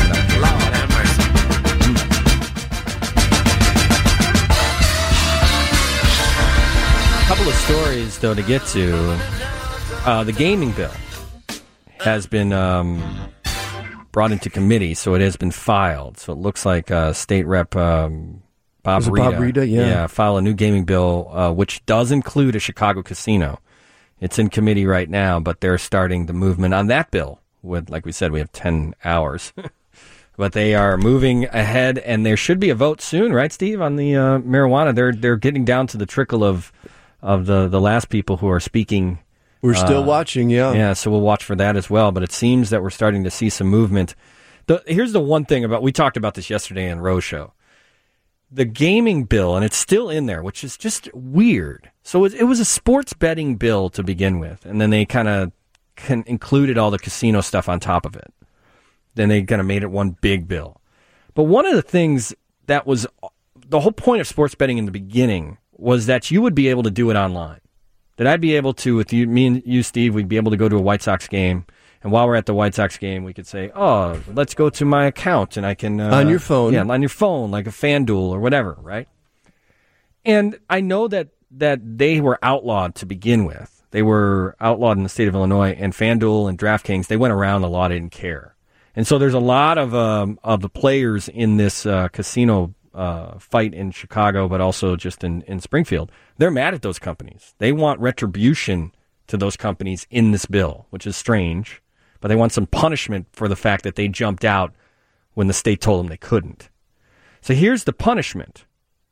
A couple of stories, though, to get to. The gaming bill has been brought into committee, so it has been filed. So it looks like State Rep Bob Rita, file a new gaming bill, which does include a Chicago casino. It's in committee right now, but they're starting the movement on that bill. With, like we said, we have 10 hours. But they are moving ahead, and there should be a vote soon, right, Steve, on the marijuana? They're getting down to the trickle of the last people who are speaking. We're still watching, yeah. Yeah, so we'll watch for that as well. But it seems that we're starting to see some movement. Here's the one thing we talked about this yesterday in Rose Show. The gaming bill, and it's still in there, which is just weird. So it was a sports betting bill to begin with, and then they kind of included all the casino stuff on top of it. Then they kind of made it one big bill. But one of the things that was the whole point of sports betting in the beginning was that you would be able to do it online. That I'd be able to, with me and you, Steve, we'd be able to go to a White Sox game, and while we're at the White Sox game, we could say, "Oh, let's go to my account," and I can on your phone, on your phone, like a FanDuel or whatever, right? And I know that they were outlawed to begin with. They were outlawed in the state of Illinois, and FanDuel and DraftKings, they went around a lot, didn't care, and so there's a lot of the players in this casino fight in Chicago, but also just in Springfield. They're mad at those companies. They want retribution to those companies in this bill, which is strange, but they want some punishment for the fact that they jumped out when the state told them they couldn't. So here's the punishment.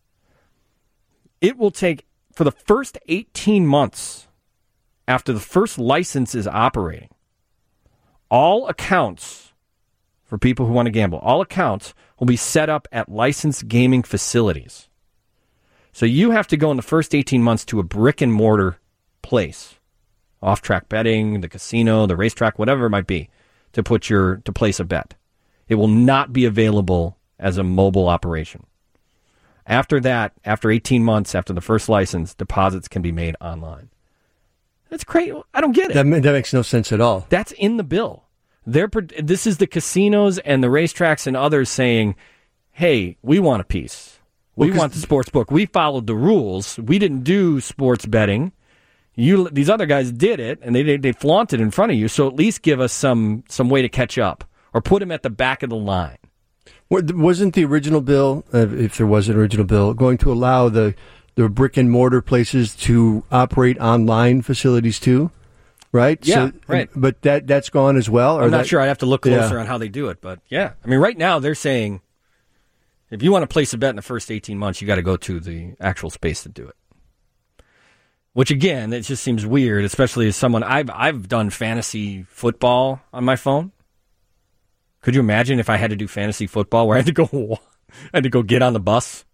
It will take, for the first 18 months after the first license is operating, all accounts for people who want to gamble, all accounts will be set up at licensed gaming facilities. So you have to go in the first 18 months to a brick and mortar place, off-track betting, the casino, the racetrack, whatever it might be, to place a bet. It will not be available as a mobile operation. After that, after 18 months, after the first license, deposits can be made online. That's crazy. I don't get it. That makes no sense at all. That's in the bill. This is the casinos and the racetracks and others saying, hey, we want a piece. We want the sports book. We followed the rules. We didn't do sports betting. These other guys did it, and they flaunted in front of you, so at least give us some way to catch up, or put them at the back of the line. Wasn't the original bill, if there was an original bill, going to allow the brick and mortar places to operate online facilities too? Right? Yeah, right. But that's gone as well? I'm not sure. I'd have to look closer on how they do it. But, yeah. I mean, right now they're saying if you want to place a bet in the first 18 months, you got to go to the actual space to do it. Which, again, it just seems weird, especially as someone... I've done fantasy football on my phone. Could you imagine if I had to do fantasy football where I had to go get on the bus,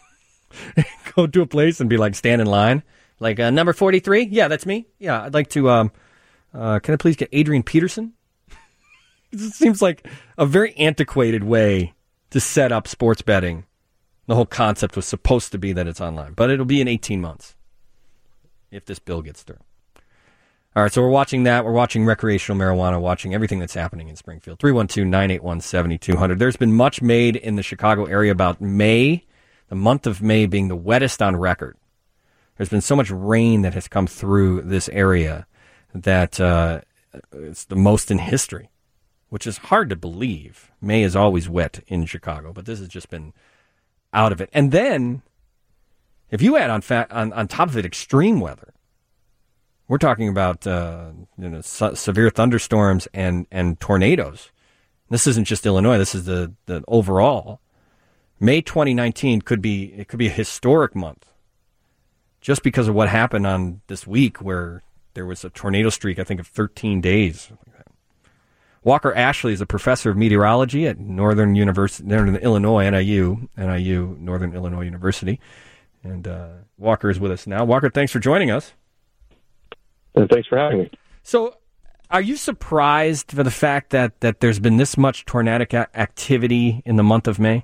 go to a place and be like, stand in line? Like, number 43? Yeah, that's me. Yeah, I'd like to... can I please get Adrian Peterson? It seems like a very antiquated way to set up sports betting. The whole concept was supposed to be that it's online, but it'll be in 18 months if this bill gets through. All right, so we're watching that. We're watching recreational marijuana, watching everything that's happening in Springfield. 312-981-7200. There's been much made in the Chicago area about May, the month of May being the wettest on record. There's been so much rain that has come through this area that it's the most in history, which is hard to believe. May is always wet in Chicago, but this has just been out of it. And then, if you add on top of it extreme weather, we're talking about severe thunderstorms and tornadoes. This isn't just Illinois. This is the overall. May 2019 could be a historic month, just because of what happened on this week where there was a tornado streak, I think, of 13 days. Walker Ashley is a professor of meteorology at Northern Illinois, NIU, Northern Illinois University. And Walker is with us now. Walker, thanks for joining us. Thanks for having me. So, are you surprised for the fact that there's been this much tornadic activity in the month of May?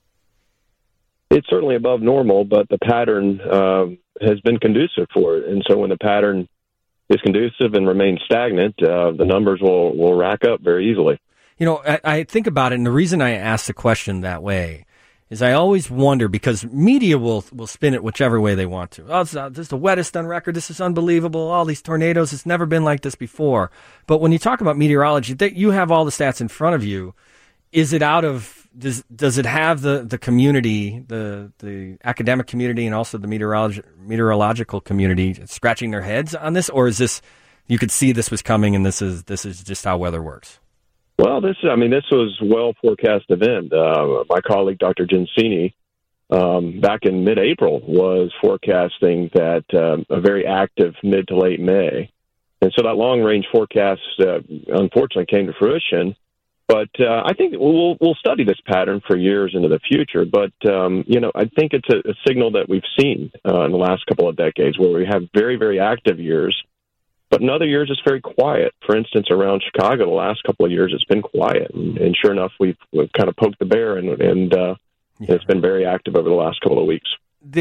It's certainly above normal, but the pattern has been conducive for it. And so when the pattern is conducive and remains stagnant, the numbers will rack up very easily. You know, I think about it, and the reason I ask the question that way is I always wonder, because media will spin it whichever way they want to. Oh, this is the wettest on record. This is unbelievable. All these tornadoes. It's never been like this before. But when you talk about meteorology, you have all the stats in front of you. Is it out of... Does it have the community, the academic community, and also the meteorological community scratching their heads on this, or is this, you could see this was coming and this is just how weather works? Well, this was well forecast event. My colleague Dr. Gensini back in mid-April was forecasting that a very active mid to late May, and so that long range forecast unfortunately came to fruition. But I think we'll study this pattern for years into the future. But, I think it's a signal that we've seen in the last couple of decades where we have very, very active years. But in other years, it's very quiet. For instance, around Chicago, the last couple of years, it's been quiet. And sure enough, we've kind of poked the bear, and it's been very active over the last couple of weeks.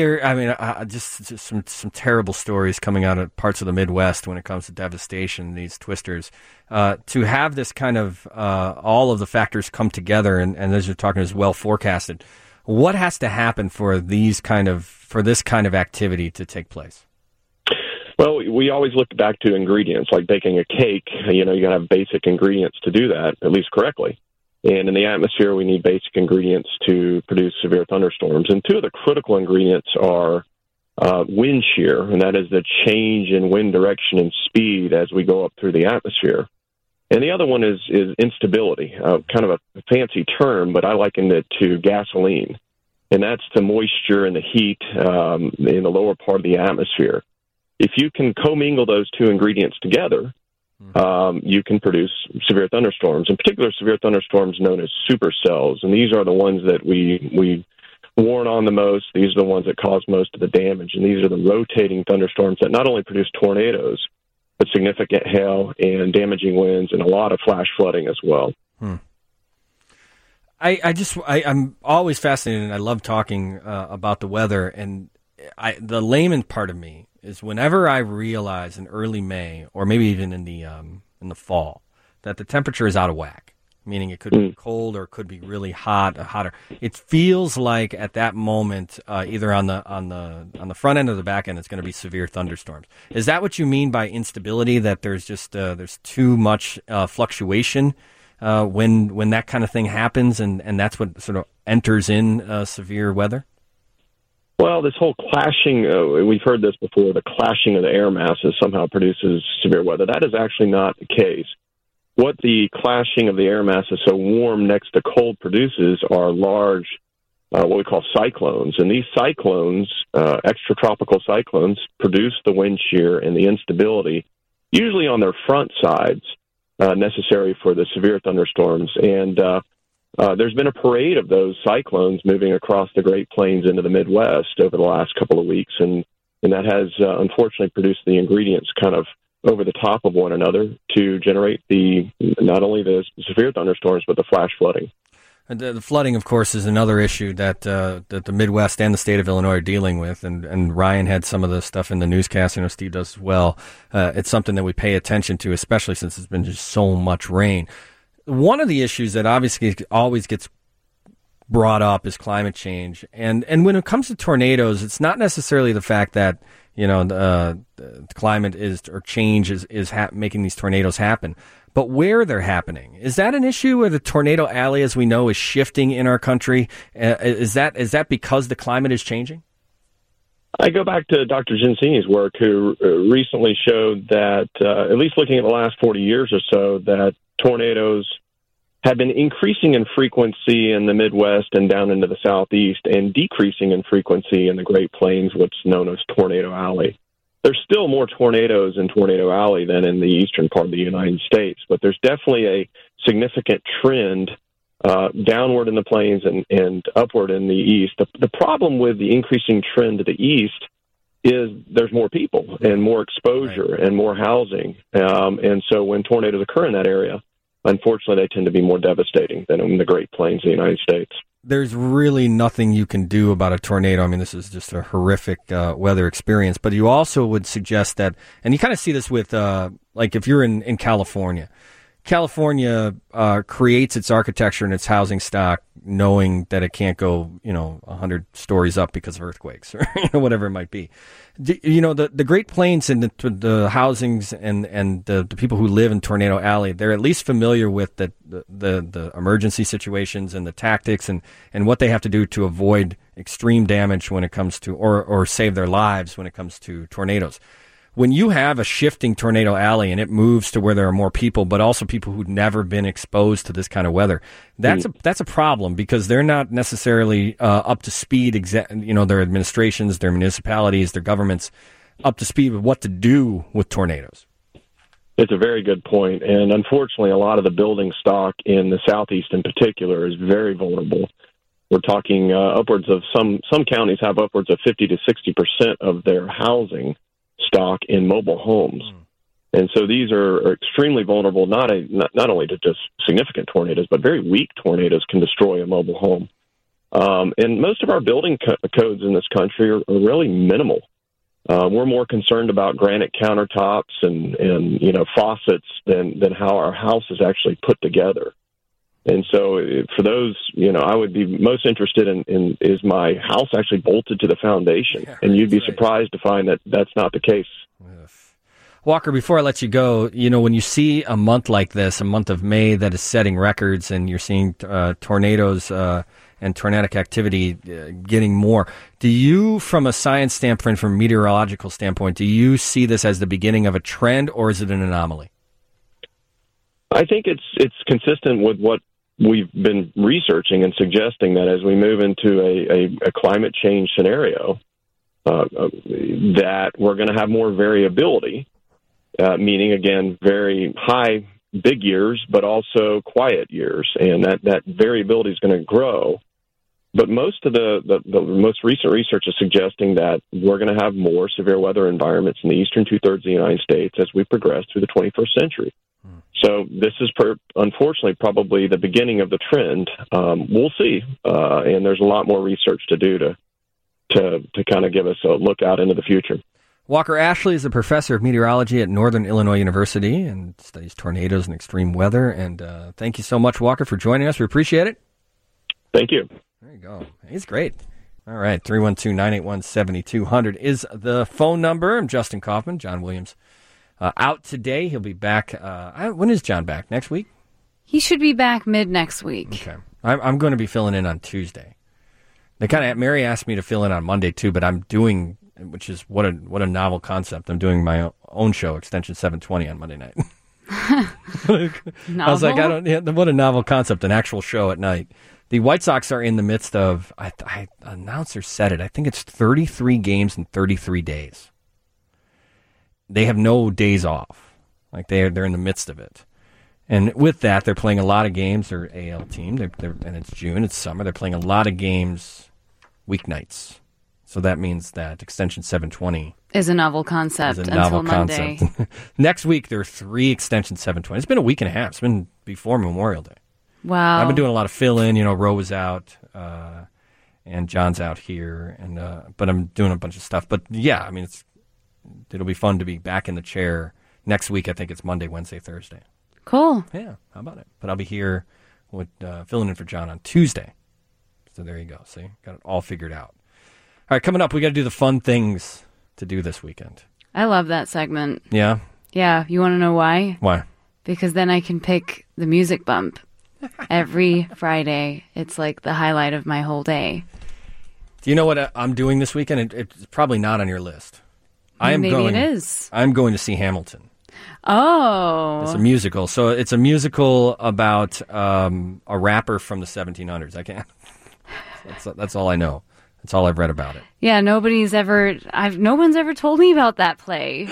Just some terrible stories coming out of parts of the Midwest when it comes to devastation, these twisters. To have this kind of all of the factors come together, and as you're talking, is well forecasted. What has to happen for this kind of activity to take place? Well, we always look back to ingredients, like baking a cake. You got to have basic ingredients to do that, at least correctly. And in the atmosphere, we need basic ingredients to produce severe thunderstorms. And two of the critical ingredients are wind shear, and that is the change in wind direction and speed as we go up through the atmosphere. And the other one is instability, kind of a fancy term, but I liken it to gasoline. And that's the moisture and the heat in the lower part of the atmosphere. If you can commingle those two ingredients together, you can produce severe thunderstorms, in particular severe thunderstorms known as supercells. And these are the ones that we warn on the most. These are the ones that cause most of the damage. And these are the rotating thunderstorms that not only produce tornadoes, but significant hail and damaging winds and a lot of flash flooding as well. I'm always fascinated, and I love talking about the weather. And the layman part of me is whenever I realize in early May, or maybe even in the fall, that the temperature is out of whack, meaning it could be cold or it could be really hot, hotter. It feels like at that moment, either on the front end or the back end, it's going to be severe thunderstorms. Is that what you mean by instability? That there's just there's too much fluctuation when that kind of thing happens, and that's what sort of enters in severe weather? Well, this whole clashing, we've heard this before, the clashing of the air masses somehow produces severe weather. That is actually not the case. What the clashing of the air masses so warm next to cold produces are large, what we call cyclones. And these cyclones, extratropical cyclones, produce the wind shear and the instability, usually on their front sides, necessary for the severe thunderstorms. And there's been a parade of those cyclones moving across the Great Plains into the Midwest over the last couple of weeks, and that has unfortunately produced the ingredients kind of over the top of one another to generate not only the severe thunderstorms, but the flash flooding. And the flooding, of course, is another issue that the Midwest and the state of Illinois are dealing with, and Ryan had some of the stuff in the newscast. Steve does as well. It's something that we pay attention to, especially since it's been just so much rain. One of the issues that obviously always gets brought up is climate change, and when it comes to tornadoes, it's not necessarily the fact that the climate change is making these tornadoes happen, but where they're happening. Is that an issue where the tornado alley, as we know, is shifting in our country? Is that because the climate is changing? I go back to Dr. Gensini's work, who recently showed that, at least looking at the last 40 years or so, that tornadoes have been increasing in frequency in the Midwest and down into the Southeast, and decreasing in frequency in the Great Plains, what's known as Tornado Alley. There's still more tornadoes in Tornado Alley than in the eastern part of the United States, but there's definitely a significant trend downward in the plains and upward in the east. The problem with the increasing trend to the east is there's more people and more exposure and more housing. And so when tornadoes occur in that area, unfortunately, they tend to be more devastating than in the Great Plains of the United States. There's really nothing you can do about a tornado. I mean, this is just a horrific weather experience. But you also would suggest that, and you kind of see this with, like if you're in California. California creates its architecture and its housing stock knowing that it can't go, 100 stories up because of earthquakes or whatever it might be. The Great Plains and the housings and the people who live in Tornado Alley, they're at least familiar with the emergency situations and the tactics and what they have to do to avoid extreme damage when it comes to, or save their lives when it comes to tornadoes. When you have a shifting tornado alley and it moves to where there are more people, but also people who've never been exposed to this kind of weather, that's a problem because they're not necessarily up to speed. Their administrations, their municipalities, their governments up to speed with what to do with tornadoes. It's a very good point, and unfortunately, a lot of the building stock in the Southeast, in particular, is very vulnerable. We're talking upwards of some counties have upwards of 50 to 60% of their housing stock in mobile homes. And so these are extremely vulnerable, not only to just significant tornadoes, but very weak tornadoes can destroy a mobile home. And most of our building codes in this country are really minimal. We're more concerned about granite countertops and faucets than how our house is actually put together. And so for those, I would be most interested in is my house actually bolted to the foundation? Yeah, and you'd be surprised to find that that's not the case. Yes. Walker, before I let you go, when you see a month like this, a month of May that is setting records and you're seeing tornadoes and tornadic activity getting more, do you, from a science standpoint, from a meteorological standpoint, do you see this as the beginning of a trend or is it an anomaly? I think it's consistent with what we've been researching and suggesting, that as we move into a climate change scenario, that we're going to have more variability, meaning, again, very high big years, but also quiet years, and that variability is going to grow. But most of the most recent research is suggesting that we're going to have more severe weather environments in the eastern two-thirds of the United States as we progress through the 21st century. So this is, unfortunately, probably the beginning of the trend. We'll see, and there's a lot more research to do to kind of give us a look out into the future. Walker Ashley is a professor of meteorology at Northern Illinois University and studies tornadoes and extreme weather. And thank you so much, Walker, for joining us. We appreciate it. Thank you. There you go. He's great. All right, 312-981-7200 is the phone number. I'm Justin Kaufman. John Williams out today. He'll be back. When is John back? Next week? He should be back mid next week. Okay. I'm going to be filling in on Tuesday. Mary asked me to fill in on Monday too, but I'm doing, which is what a novel concept. I'm doing my own show, Extension 720, on Monday night. I was like, what a novel concept, an actual show at night. The White Sox are in the midst of, announcer said it, I think it's 33 games in 33 days. They have no days off. Like they're in the midst of it. And with that, they're playing a lot of games. They're AL team, and it's June, it's summer. They're playing a lot of games weeknights. So that means that Extension 720 is a novel concept until Monday. Next week, there are 3 Extension 720. It's been a week and a half. It's been before Memorial Day. Wow. I've been doing a lot of fill-in. Ro was out, and John's out here, but I'm doing a bunch of stuff. But, yeah, it'll be fun to be back in the chair next week. I think it's Monday, Wednesday, Thursday. Cool. Yeah, how about it? But I'll be here with filling in for John on Tuesday. So there you go. See, got it all figured out. All right, coming up, we got to do the fun things to do this weekend. I love that segment. Yeah? Yeah. You want to know why? Why? Because then I can pick the music bump every Friday. It's like the highlight of my whole day. Do you know what I'm doing this weekend? It's probably not on your list. Maybe it is. I'm going to see Hamilton. Oh. It's a musical. So it's a musical about a rapper from the 1700s. I can't. That's all I know. That's all I've read about it. Yeah, no one's ever told me about that play.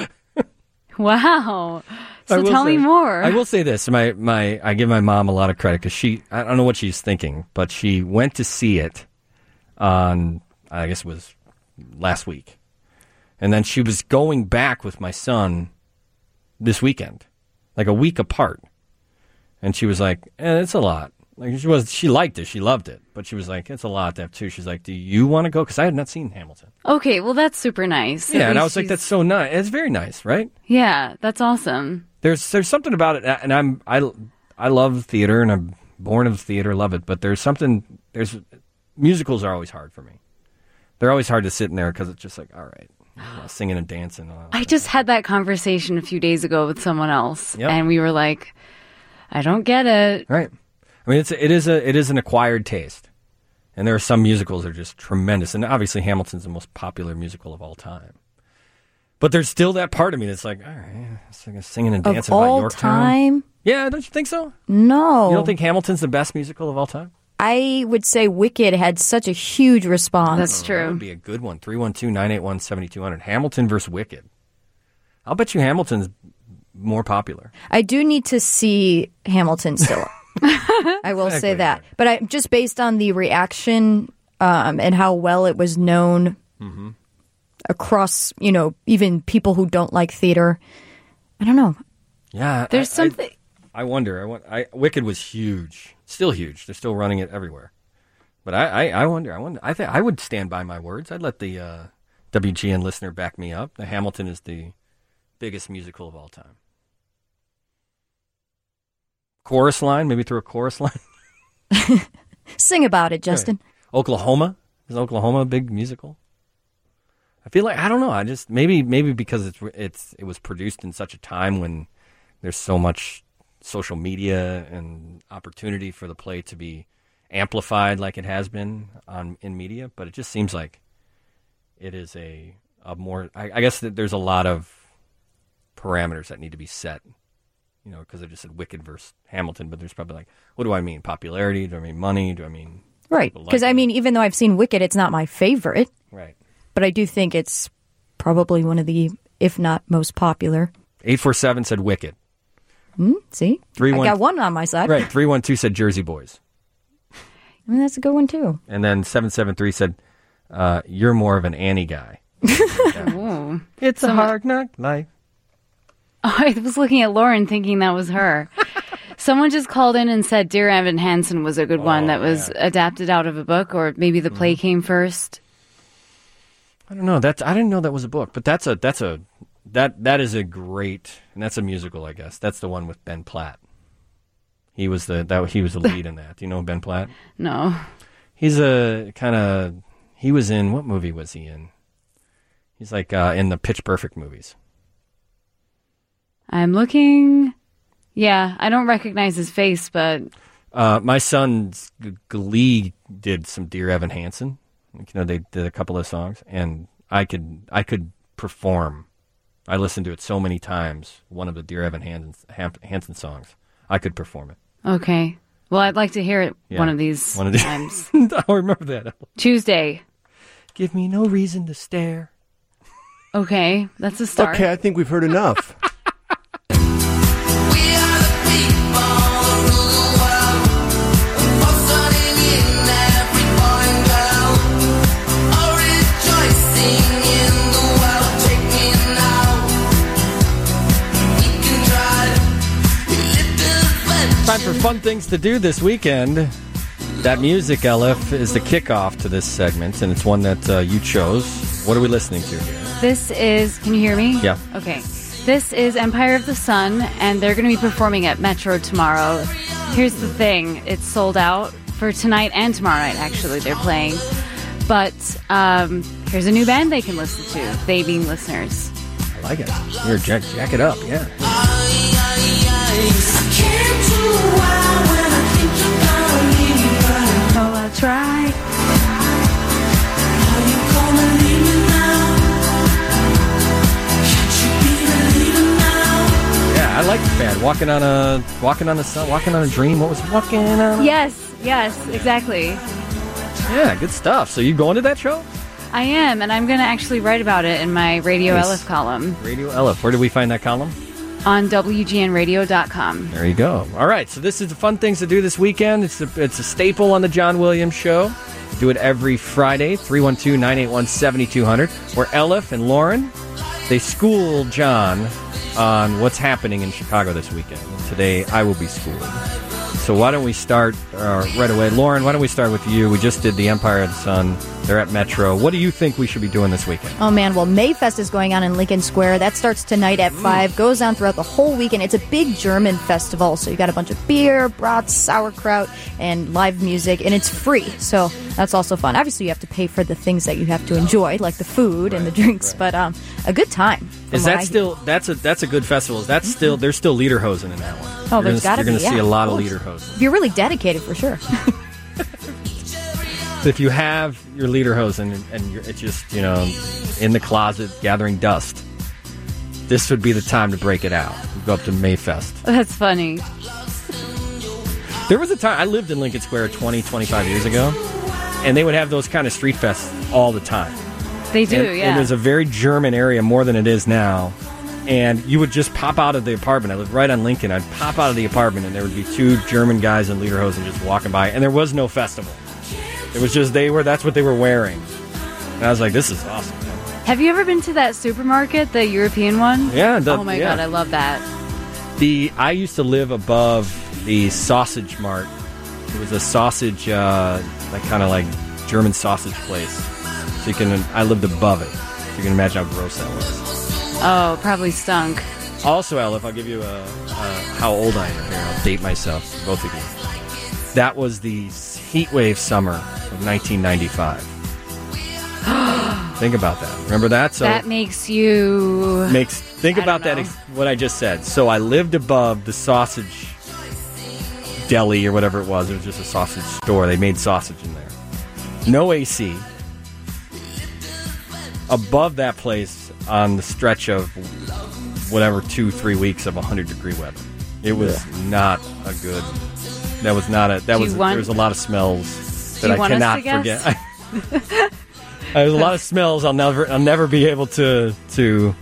Wow. So tell me more. I will say this. I give my mom a lot of credit because I don't know what she's thinking, but she went to see it on, I guess it was last week. And then she was going back with my son this weekend, like a week apart. And she was like, it's a lot. Like she liked it. She loved it. But she was like, it's a lot to have two. She's like, do you want to go? Because I had not seen Hamilton. Okay, well, that's super nice. Yeah, and I was like, that's so nice. It's very nice, right? Yeah, that's awesome. There's something about it, and I love theater, and I'm born in theater, love it. But musicals are always hard for me. They're always hard to sit in there because it's just like, all right, singing and dancing. I just had that conversation a few days ago with someone else, and we were like, I don't get it. Right. I mean, it is an acquired taste, and there are some musicals that are just tremendous, and obviously Hamilton's the most popular musical of all time. But there's still that part of me that's like, all right, it's like singing and dancing about Yorktown. Of all time? Yeah, don't you think so? No. You don't think Hamilton's the best musical of all time? I would say Wicked had such a huge response. That's true. That would be a good one. 312-981-7200. Hamilton versus Wicked. I'll bet you Hamilton's more popular. I do need to see Hamilton still. I will say that. But just based on the reaction and how well it was known across, even people who don't like theater, I don't know. Yeah. There's something. I wonder. Wicked was huge. Still huge. They're still running it everywhere. But I wonder. I think I would stand by my words. I'd let the WGN listener back me up. The Hamilton is the biggest musical of all time. Chorus line, maybe through a chorus line. Sing about it, Justin. Right. Oklahoma, is Oklahoma a big musical? I feel like I don't know. I just maybe because it was produced in such a time when there's so much social media and opportunity for the play to be amplified like it has been in media. But it just seems like it is a more. I guess that there's a lot of parameters that need to be set. Because I just said Wicked versus Hamilton, but there's probably like, what do I mean? Popularity? Do I mean money? Do I mean... Right, because even though I've seen Wicked, it's not my favorite. Right. But I do think it's probably one of the, if not most popular. 847 said Wicked. See? I got one on my side. Right, 312 said Jersey Boys. That's a good one, too. And then 773 said, you're more of an Annie guy. It's a hard knock life. Oh, I was looking at Lauren thinking that was her. Someone just called in and said Dear Evan Hansen was a good one that was adapted out of a book, or maybe the play came first. I don't know. I didn't know that was a book, but that is a great, and that's a musical, I guess. That's the one with Ben Platt. He was the lead in that. Do you know Ben Platt? No. He's he was in, what movie was he in? He's like in the Pitch Perfect movies. I'm looking. Yeah, I don't recognize his face, but my son's Glee did some Dear Evan Hansen. They did a couple of songs, and I could perform. I listened to it so many times. One of the Dear Evan Hansen songs, I could perform it. Okay. Well, I'd like to hear it one of these times. I'll remember that. Tuesday. Give me no reason to stare. Okay, that's a start. Okay, I think we've heard enough. Time for fun things to do this weekend. That music, Elif, is the kickoff to this segment, and it's one that you chose. What are we listening to here? This is, can you hear me? Yeah. Okay. This is Empire of the Sun, and they're going to be performing at Metro tomorrow. Here's the thing. It's sold out for tonight and tomorrow night, actually. They're playing. But here's a new band they can listen to, they being listeners. I like it. Here, jack it up, yeah. Oh, I'll try. Yeah, I like the band. Walking on a sun, walking on a dream. What was walking on? Yes, exactly. Yeah, good stuff. So you going to that show? I am, and I'm going to actually write about it in my Radio Elif column. Radio Elif. Where do we find that column? On WGNradio.com. There you go. All right, so this is the fun things to do this weekend. It's a staple on the John Williams Show. Do it every Friday, 312-981-7200, where Elif and Lauren, they school John on what's happening in Chicago this weekend. And today, I will be schooled. So why don't we start right away? Lauren, why don't we start with you? We just did the Empire of the Sun. They're at Metro. What do you think we should be doing this weekend? Oh, man. Well, Mayfest is going on in Lincoln Square. That starts tonight at 5, goes on throughout the whole weekend. It's a big German festival, so you got a bunch of beer, brats, sauerkraut, and live music, and it's free, so that's also fun. Obviously, you have to pay for the things that you have to enjoy, like the food and the drinks, but a good time. Is that still, that's a good festival. Is that still, there's still Lederhosen in that one? Oh, there's got to be, You're going to see a lot of Lederhosen. If you're really dedicated, for sure. If you have your Lederhosen and it's just, in the closet gathering dust, this would be the time to break it out. You go up to Mayfest. That's funny. There was a time, I lived in Lincoln Square 25 years ago, and they would have those kind of street fests all the time. They do, yeah. And it was a very German area, more than it is now. And you would just pop out of the apartment. I lived right on Lincoln. I'd pop out of the apartment, and there would be two German guys in Lederhosen just walking by, and there was no festival. It was just that's what they were wearing. And I was like, this is awesome. Have you ever been to that supermarket, the European one? Yeah. Oh my God, I love that. I used to live above the Sausage Mart. It was a sausage, kind of like German sausage place. So I lived above it. So you can imagine how gross that was. Oh, probably stunk. Also, Elif, I'll give you how old I am here. I'll date myself, both of you. That was the heat wave summer of 1995. Think about that. Remember that? So that makes you... Think about that, what I just said. So I lived above the sausage deli or whatever it was. It was just a sausage store. They made sausage in there. No AC. Above that place on the stretch of whatever 2-3 weeks of 100-degree weather. It was not a good... That was not a... There was a lot of smells that I cannot forget. There's a lot of smells I'll never be able to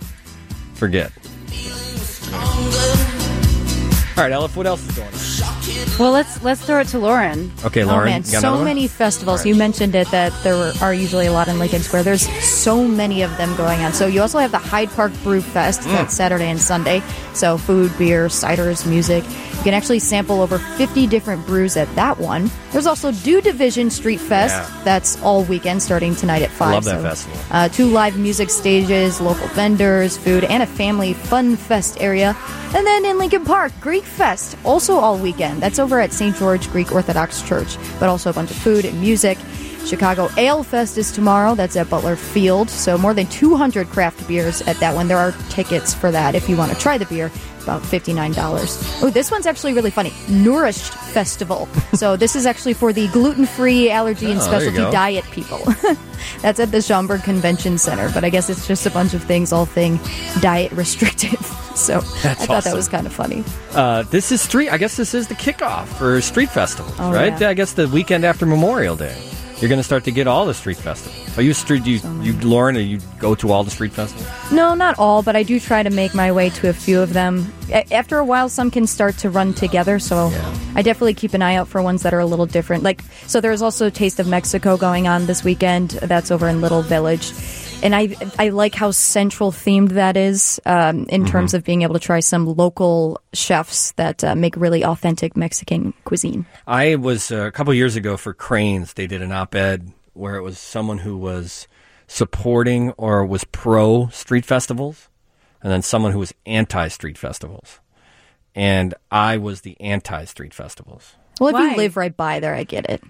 forget. All right, Elif, what else is going on? Well, let's throw it to Lauren. Okay, Oh Lauren. man, you got so another one? many festivals. You mentioned it that are usually a lot in Lincoln Square. There's so many of them going on. So you also have the Hyde Park Brew Fest. That's Saturday and Sunday. So food, beer, ciders, music. You can actually sample over 50 different brews at that one. There's also Do Division Street Fest. Yeah. That's all weekend starting tonight at 5. I love that festival. 2 live music stages, local vendors, food, and a family fun fest area. And then in Lincoln Park, Greek Fest, also all weekend. That's over at St. George Greek Orthodox Church, but also a bunch of food and music. Chicago Ale Fest is tomorrow. That's at Butler Field. So more than 200 craft beers at that one. There are tickets for that if you want to try the beer. About $59. Oh, this one's actually really funny. Nourished Festival. So this is actually for the gluten-free, allergy, and there you specialty go. diet people. That's at the Schaumburg Convention Center. But I guess it's just a bunch of things, all thing diet restrictive. So I thought that was kind of funny. This is I guess this is the kickoff for street festivals, Oh, right? yeah. I guess the weekend after Memorial Day. You're going to start to get all the street festivals. Are you Lauren, or you go to all the street festivals? No, not all, but I do try to make my way to a few of them. After a while, some can start to run together, so I definitely keep an eye out for ones that are a little different. So there's also Taste of Mexico going on this weekend. That's over in Little Village. And I like how central themed that is in terms of being able to try some local chefs that make really authentic Mexican cuisine. I was a couple years ago for Cranes. They did an op-ed where it was someone who was supporting or was pro street festivals, and then someone who was anti-street festivals. And I was the anti-street festivals. Well, if Why? you live right by there, I get it.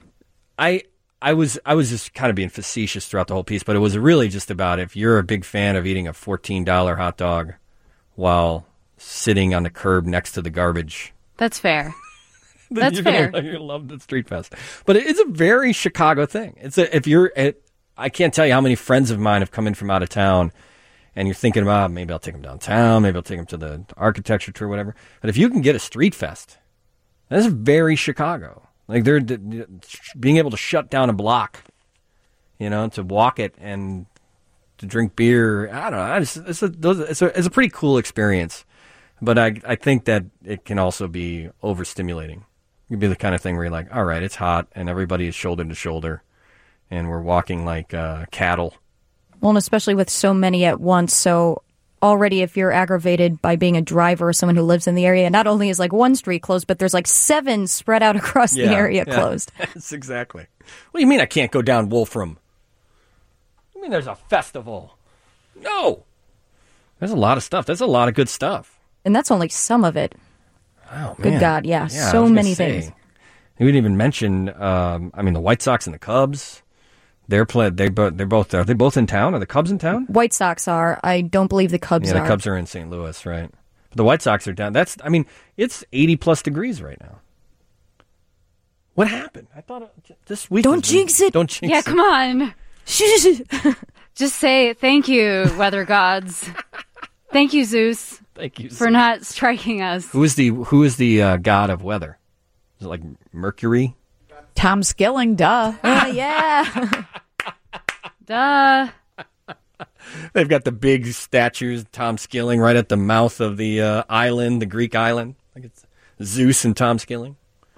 I was just kind of being facetious throughout the whole piece, but it was really just about if you're a big fan of eating a $14 hot dog while sitting on the curb next to the garbage. That's fair. then That's you're fair. You're gonna love the street fest, but it's a very Chicago thing. I can't tell you how many friends of mine have come in from out of town, and you're thinking about maybe I'll take them downtown, maybe I'll take them to the architecture tour, whatever. But if you can get a street fest, that's very Chicago. Like they're being able to shut down a block, to walk it and to drink beer. I don't know. It's a pretty cool experience, but I think that it can also be overstimulating. It could be the kind of thing where you're like, all right, it's hot and everybody is shoulder to shoulder, and we're walking like cattle. Well, and especially with so many at once. So already if you're aggravated by being a driver or someone who lives in the area, not only is one street closed, but there's 7 spread out across the area closed. That's exactly. What do you mean I can't go down Wolfram? You mean there's a festival? No. There's a lot of stuff. There's a lot of good stuff. And that's only some of it. Oh, man. Good God, yeah. I So was gonna many say, things. We didn't even mention, the White Sox and the Cubs. They're both there. Are they both in town? Are the Cubs in town? White Sox are. I don't believe the Cubs are. Yeah, the Cubs are in St. Louis, right? But the White Sox are down. It's 80-plus degrees right now. What happened? I thought this week... Don't jinx it. Don't jinx it. Yeah, come on. Just say thank you, weather gods. Thank you, Zeus. Thank you, for Zeus. not striking us. Who is the god of weather? Is it like Mercury? Tom Skilling, duh. Yeah. Duh. They've got the big statues, Tom Skilling, right at the mouth of the island, the Greek island. Like it's Zeus and Tom Skilling.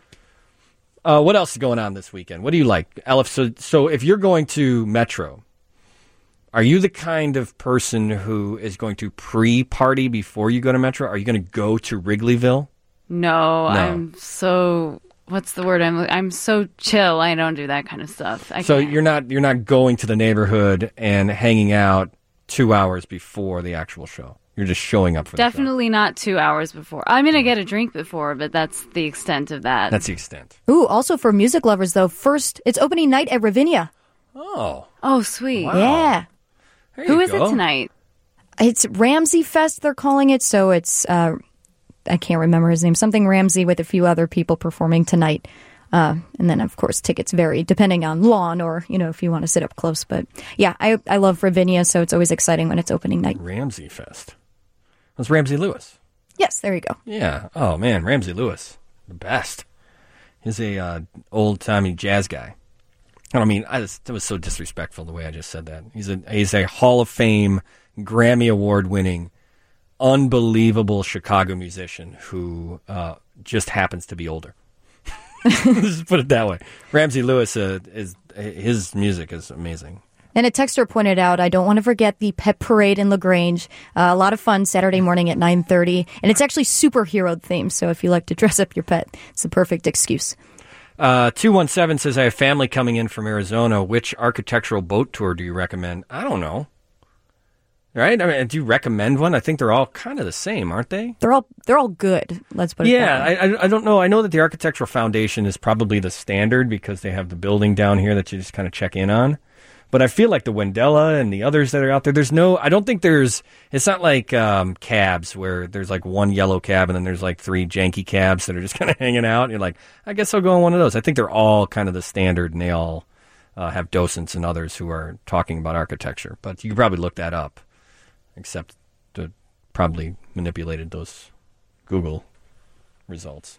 What else is going on this weekend? What do you like, Aleph? So if you're going to Metro, are you the kind of person who is going to pre-party before you go to Metro? Are you going to go to Wrigleyville? No, I'm so... What's the word? I'm so chill. I don't do that kind of stuff. You're not going to the neighborhood and hanging out 2 hours before the actual show. You're just showing up for the show. Definitely not 2 hours before. I'm going to get a drink before, but that's the extent of that. That's the extent. Ooh, also for music lovers, though, first, it's opening night at Ravinia. Oh. Oh, sweet. Wow. Yeah. Who is it tonight? It's Ramsey Fest, they're calling it. So it's, I can't remember his name, something Ramsey with a few other people performing tonight. And then, of course, tickets vary depending on lawn or, if you want to sit up close. But yeah, I love Ravinia, so it's always exciting when it's opening night. Ramsey Fest. That's Ramsey Lewis. Yes, there you go. Yeah. Oh, man, Ramsey Lewis. The best. He's a old-timey jazz guy. That was so disrespectful the way I just said that. He's a Hall of Fame, Grammy Award-winning, unbelievable Chicago musician who just happens to be older. Let's put it that way. Ramsey Lewis his music is amazing. And a texter pointed out, I don't want to forget the pet parade in LaGrange. A lot of fun Saturday morning at 9:30. And it's actually superhero themed, so if you like to dress up your pet, it's the perfect excuse. 217 says, I have family coming in from Arizona. Which architectural boat tour do you recommend? I don't know. Right? I mean, do you recommend one? I think they're all kind of the same, aren't they? They're all good. Let's put it that way. Yeah, I don't know. I know that the Architectural Foundation is probably the standard because they have the building down here that you just kind of check in on. But I feel like the Wendella and the others that are out there, it's not like cabs where there's like one yellow cab and then there's like three janky cabs that are just kind of hanging out. And you're like, I guess I'll go on one of those. I think they're all kind of the standard, and they all have docents and others who are talking about architecture. But you could probably look that up, except to probably manipulated those Google results.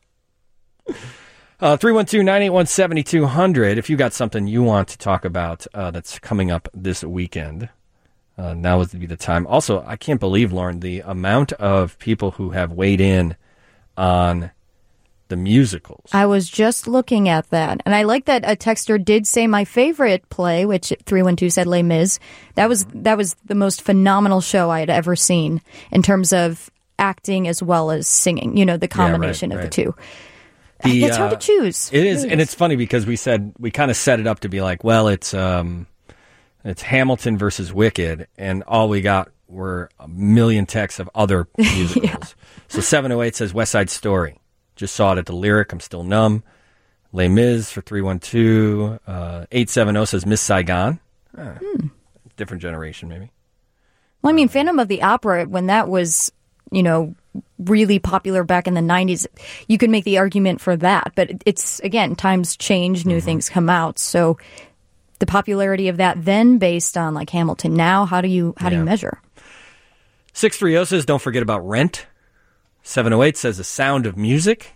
312-981-7200. If you got something you want to talk about that's coming up this weekend, now would be the time. Also, I can't believe, Lauren, the amount of people who have weighed in on the musicals. I was just looking at that. And I like that a texter did say my favorite play, which 312 said Les Mis. That was the most phenomenal show I had ever seen in terms of acting as well as singing. You know, the combination of the two. It's hard to choose. It is, and it's funny because we kind of set it up to be like, well, it's Hamilton versus Wicked, and all we got were a million texts of other musicals. So 708 says West Side Story. Just saw it at the Lyric. I'm still numb. Les Mis for 312. 870 says Miss Saigon. Different generation, maybe. Well, I mean, Phantom of the Opera, when that was, really popular back in the 90s, you could make the argument for that. But it's, again, times change, new things come out. So the popularity of that then based on like Hamilton now, how do you measure? 630 says don't forget about Rent. 708 says The Sound of Music.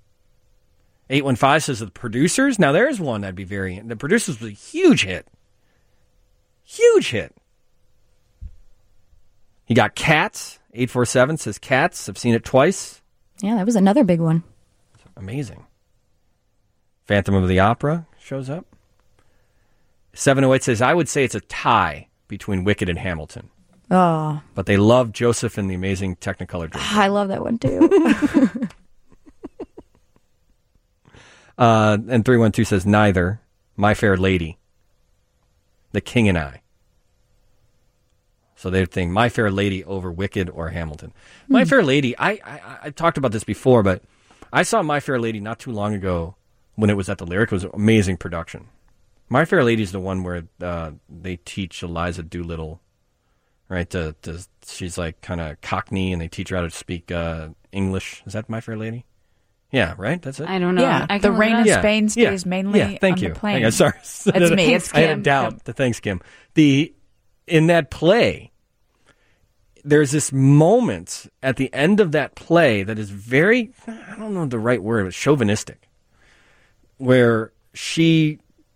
815 says The Producers. Now there's one that'd be The Producers was a huge hit. Huge hit. You got Cats. 847 says Cats. I've seen it twice. Yeah, that was another big one. Amazing. Phantom of the Opera shows up. 708 says, I would say it's a tie between Wicked and Hamilton. Oh. But they love Joseph and the Amazing Technicolor Dreamcoat. I love that one too. And 312 says neither. My Fair Lady. The King and I. So they'd think My Fair Lady over Wicked or Hamilton. My Fair Lady, I talked about this before, but I saw My Fair Lady not too long ago when it was at the Lyric. It was an amazing production. My Fair Lady is the one where they teach Eliza Doolittle, right? She's like kind of Cockney, and they teach her how to speak English. Is that My Fair Lady? Yeah, right? That's it? I don't know. Yeah, the rain in Spain stays mainly on the plane. Sorry. That's me. It's Kim. I had a doubt. Thanks, Kim. In that play, there's this moment at the end of that play that is very, I don't know the right word, but chauvinistic, where they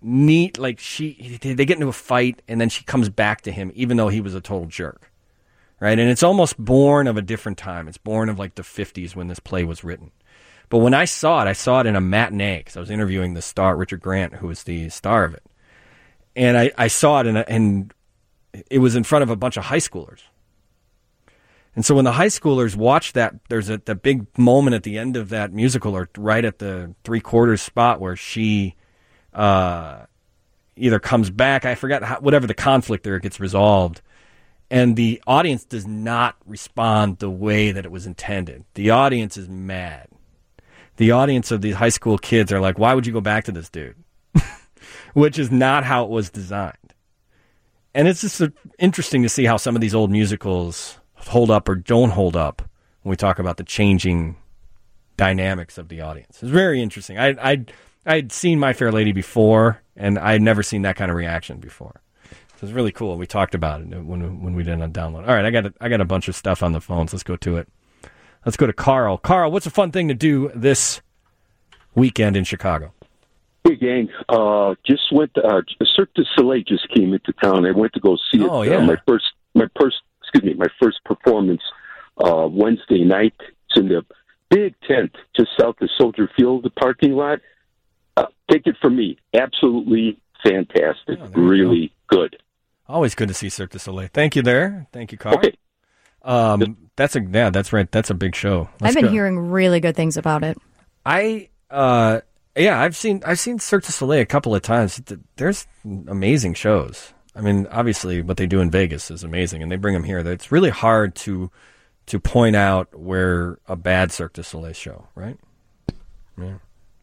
get into a fight and then she comes back to him even though he was a total jerk, right? And it's almost born of a different time. It's born of like the 50s when this play was written. But when I saw it in a matinee because I was interviewing the star, Richard Grant, who was the star of it. And I saw it and it was in front of a bunch of high schoolers. And so when the high schoolers watch that, there's the big moment at the end of that musical, or right at the 3/4 spot where she either comes back, I forgot, whatever the conflict there gets resolved, and the audience does not respond the way that it was intended. The audience is mad. The audience of these high school kids are like, why would you go back to this dude? Which is not how it was designed. And it's just interesting to see how some of these old musicals hold up or don't hold up when we talk about the changing dynamics of the audience. It's very interesting. I'd seen My Fair Lady before, and I had never seen that kind of reaction before. So it's really cool. We talked about it when we did a download. All right, I got a bunch of stuff on the phones. Let's go to it. Let's go to Carl. Carl, what's a fun thing to do this weekend in Chicago? Hey, gang. Just went to, Cirque du Soleil just came into town. I went to go see it. Oh, yeah. My first performance Wednesday night. It's in the big tent just south of Soldier Field, the parking lot. Take it from me. Absolutely fantastic. Really good. Always good to see Cirque du Soleil. Thank you there. Thank you, Carl. Okay. That's right. That's a big show. I've been hearing really good things about it. I've seen Cirque du Soleil a couple of times. There's amazing shows. I mean, obviously, what they do in Vegas is amazing, and they bring them here. It's really hard to point out where a bad Cirque du Soleil show, right? Yeah.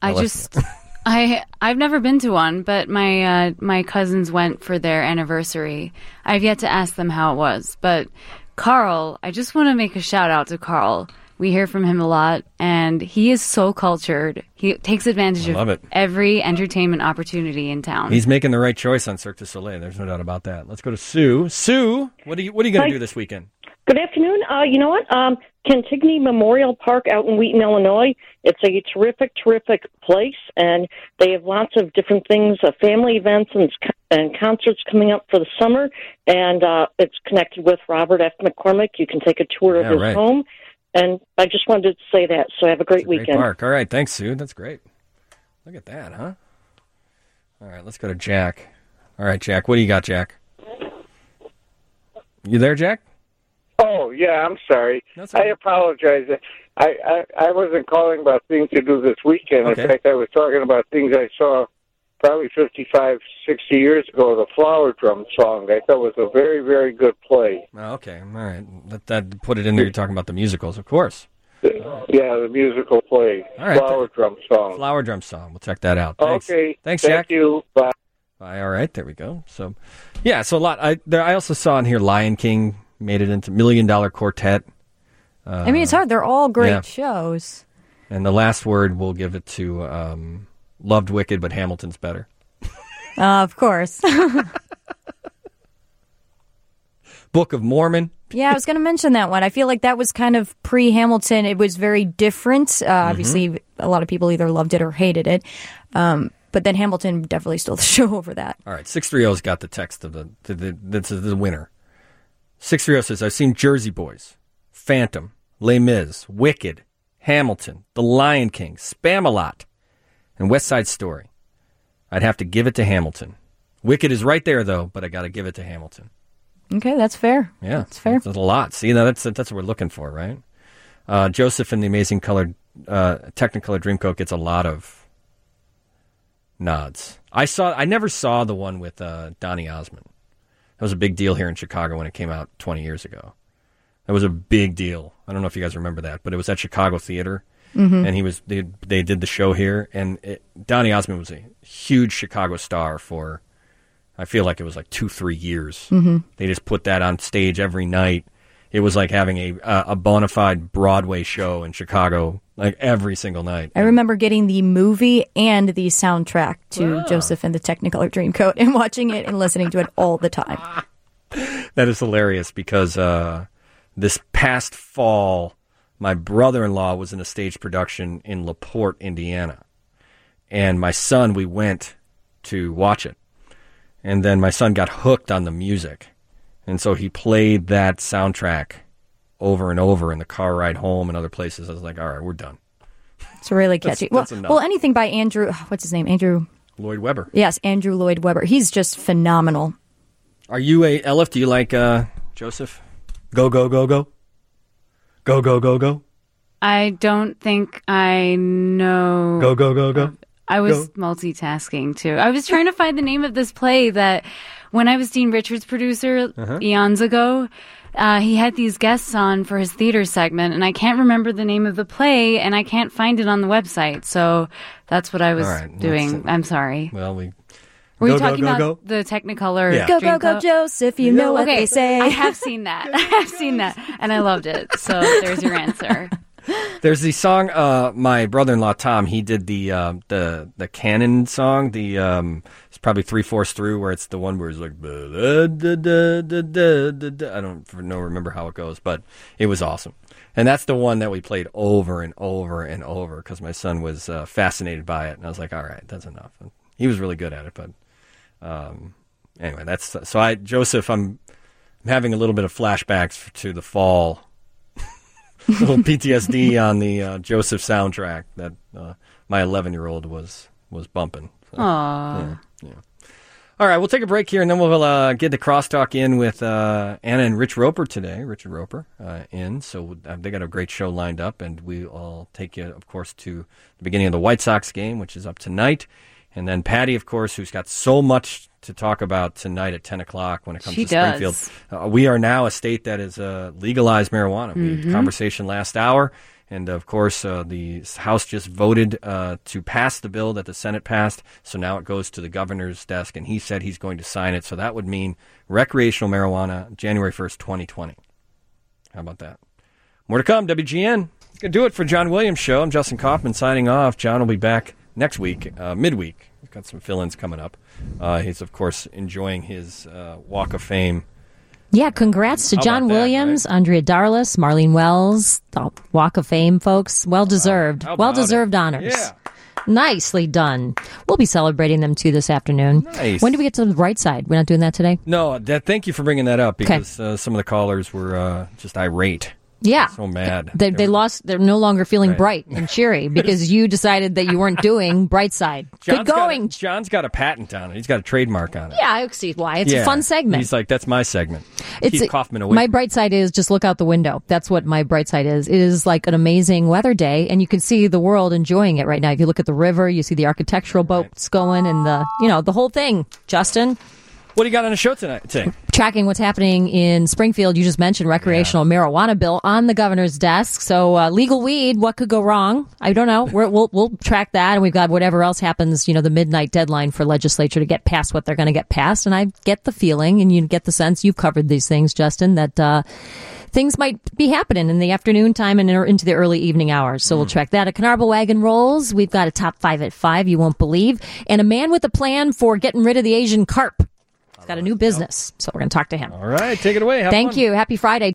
I've never been to one, but my cousins went for their anniversary. I've yet to ask them how it was, but Carl, I just want to make a shout out to Carl. We hear from him a lot, and he is so cultured. He takes advantage of every entertainment opportunity in town. He's making the right choice on Cirque du Soleil. There's no doubt about that. Let's go to Sue. Sue, what are you going to do this weekend? Good afternoon. You know what? Cantigny Memorial Park out in Wheaton, Illinois. It's a terrific place, and they have lots of different things, family events and concerts coming up for the summer. And it's connected with Robert F. McCormick. You can take a tour of his home. And I just wanted to say that. So have a great weekend. Great park. All right. Thanks, Sue. That's great. Look at that, huh? All right. Let's go to Jack. All right, Jack. What do you got, Jack? You there, Jack? Oh, yeah. I'm sorry. I apologize. I wasn't calling about things to do this weekend. Okay. In fact, I was talking about things I saw probably 55, 60 years ago, the Flower Drum song. I thought was a very, very good play. Oh, okay. All right. Put it in there. You're talking about the musicals, of course. Yeah, the musical play. All right. Flower Drum song. Flower Drum song. We'll check that out. Thanks. Okay. Thanks, Jack. Thank you. Bye. Bye. All right. There we go. So, yeah, so a lot. I also saw in here Lion King made it into $1 Million Quartet. I mean, it's hard. They're all great shows. And the last word, we'll give it to Loved Wicked, but Hamilton's better. Of course. Book of Mormon. Yeah, I was going to mention that one. I feel like that was kind of pre-Hamilton. It was very different. Obviously, a lot of people either loved it or hated it. But then Hamilton definitely stole the show over that. All right, 630's got the text of the winner. 630 says, I've seen Jersey Boys, Phantom, Les Mis, Wicked, Hamilton, The Lion King, Spamalot, and West Side Story. I'd have to give it to Hamilton. Wicked is right there, though, but I got to give it to Hamilton. Okay, that's fair. Yeah, that's fair. That's a lot. See, that's what we're looking for, right? Joseph in the Amazing Color, Technicolor Dreamcoat gets a lot of nods. I never saw the one with Donny Osmond. That was a big deal here in Chicago when it came out 20 years ago. That was a big deal. I don't know if you guys remember that, but it was at Chicago Theater. Mm-hmm. And they did the show here, and Donny Osmond was a huge Chicago star for, I feel like it was like 2-3 years. Mm-hmm. They just put that on stage every night. It was like having a bona fide Broadway show in Chicago, like every single night. I remember getting the movie and the soundtrack to Joseph and the Technicolor Dreamcoat and watching it and listening to it all the time. That is hilarious because this past fall, my brother-in-law was in a stage production in LaPorte, Indiana. And my son, we went to watch it. And then my son got hooked on the music. And so he played that soundtrack over and over in the car ride home and other places. I was like, all right, we're done. It's really catchy. Well, anything by Andrew, what's his name? Andrew Lloyd Webber. Yes, Andrew Lloyd Webber. He's just phenomenal. Are you Elif, do you like Joseph? Go, go, go, go. Go, go, go, go. I don't think I know. Go, go, go, go. I was multitasking, too. I was trying to find the name of this play that when I was Dean Richards' producer eons ago, he had these guests on for his theater segment, and I can't remember the name of the play, and I can't find it on the website. So that's what I was doing. I'm sorry. Well, Were you talking about the Technicolor? Yeah. Go, go, go, Joseph, you know what they say. I have seen that. And I loved it. So there's your answer. There's the song, my brother-in-law, Tom, he did the canon song, it's probably 3/4 through, where it's the one where it's like, I don't remember how it goes, but it was awesome. And that's the one that we played over and over and over, because my son was fascinated by it, and I was like, all right, that's enough. And he was really good at it, but anyway, Joseph, I'm having a little bit of flashbacks to the fall. little PTSD on the Joseph soundtrack that my 11-year-old was bumping. So, Aww. Yeah. All right, we'll take a break here, and then we'll get the crosstalk in with Anna and Rich Roper today. Richard Roper in, so they got a great show lined up, and we'll take you, of course, to the beginning of the White Sox game, which is up tonight, and then Patty, of course, who's got so much to talk about tonight at 10 o'clock when it comes to Springfield. We are now a state that is legalized marijuana. We had a conversation last hour. And, of course, the House just voted to pass the bill that the Senate passed, so now it goes to the governor's desk, and he said he's going to sign it. So that would mean recreational marijuana January 1st, 2020. How about that? More to come, WGN. That's going to do it for John Williams' show. I'm Justin Kaufman signing off. John will be back next week, midweek. We've got some fill-ins coming up. He's, of course, enjoying his Walk of Fame. Yeah, congrats to John Williams, right? Andrea Darlis, Marlene Wells, the Walk of Fame folks. Well-deserved. Well-deserved honors. Yeah. Nicely done. We'll be celebrating them, too, this afternoon. Nice. When do we get to the right side? We're not doing that today? No, thank you for bringing that up, because some of the callers were just irate. Yeah. So mad. They're no longer feeling bright and cheery because you decided that you weren't doing Bright Side. Good going. John's got a patent on it. He's got a trademark on it. Yeah, I see why. It's a fun segment. He's like, that's my segment. Keep Kaufman away. My Bright Side is just look out the window. That's what my Bright Side is. It is like an amazing weather day, and you can see the world enjoying it right now. If you look at the river, you see the architectural boats going and the whole thing. Justin? What do you got on the show today? Tracking what's happening in Springfield. You just mentioned recreational marijuana bill on the governor's desk. So legal weed, what could go wrong? I don't know. We'll track that, and we've got whatever else happens, the midnight deadline for legislature to get past what they're going to get passed. And I get the feeling, and you get the sense, you've covered these things, Justin, that things might be happening in the afternoon time and into the early evening hours. So we'll track that. A Canarba Wagon rolls. We've got a top 5 at 5, you won't believe. And a man with a plan for getting rid of the Asian carp. Got a new business, so we're going to talk to him. All right, take it away. Thank you. Happy Friday.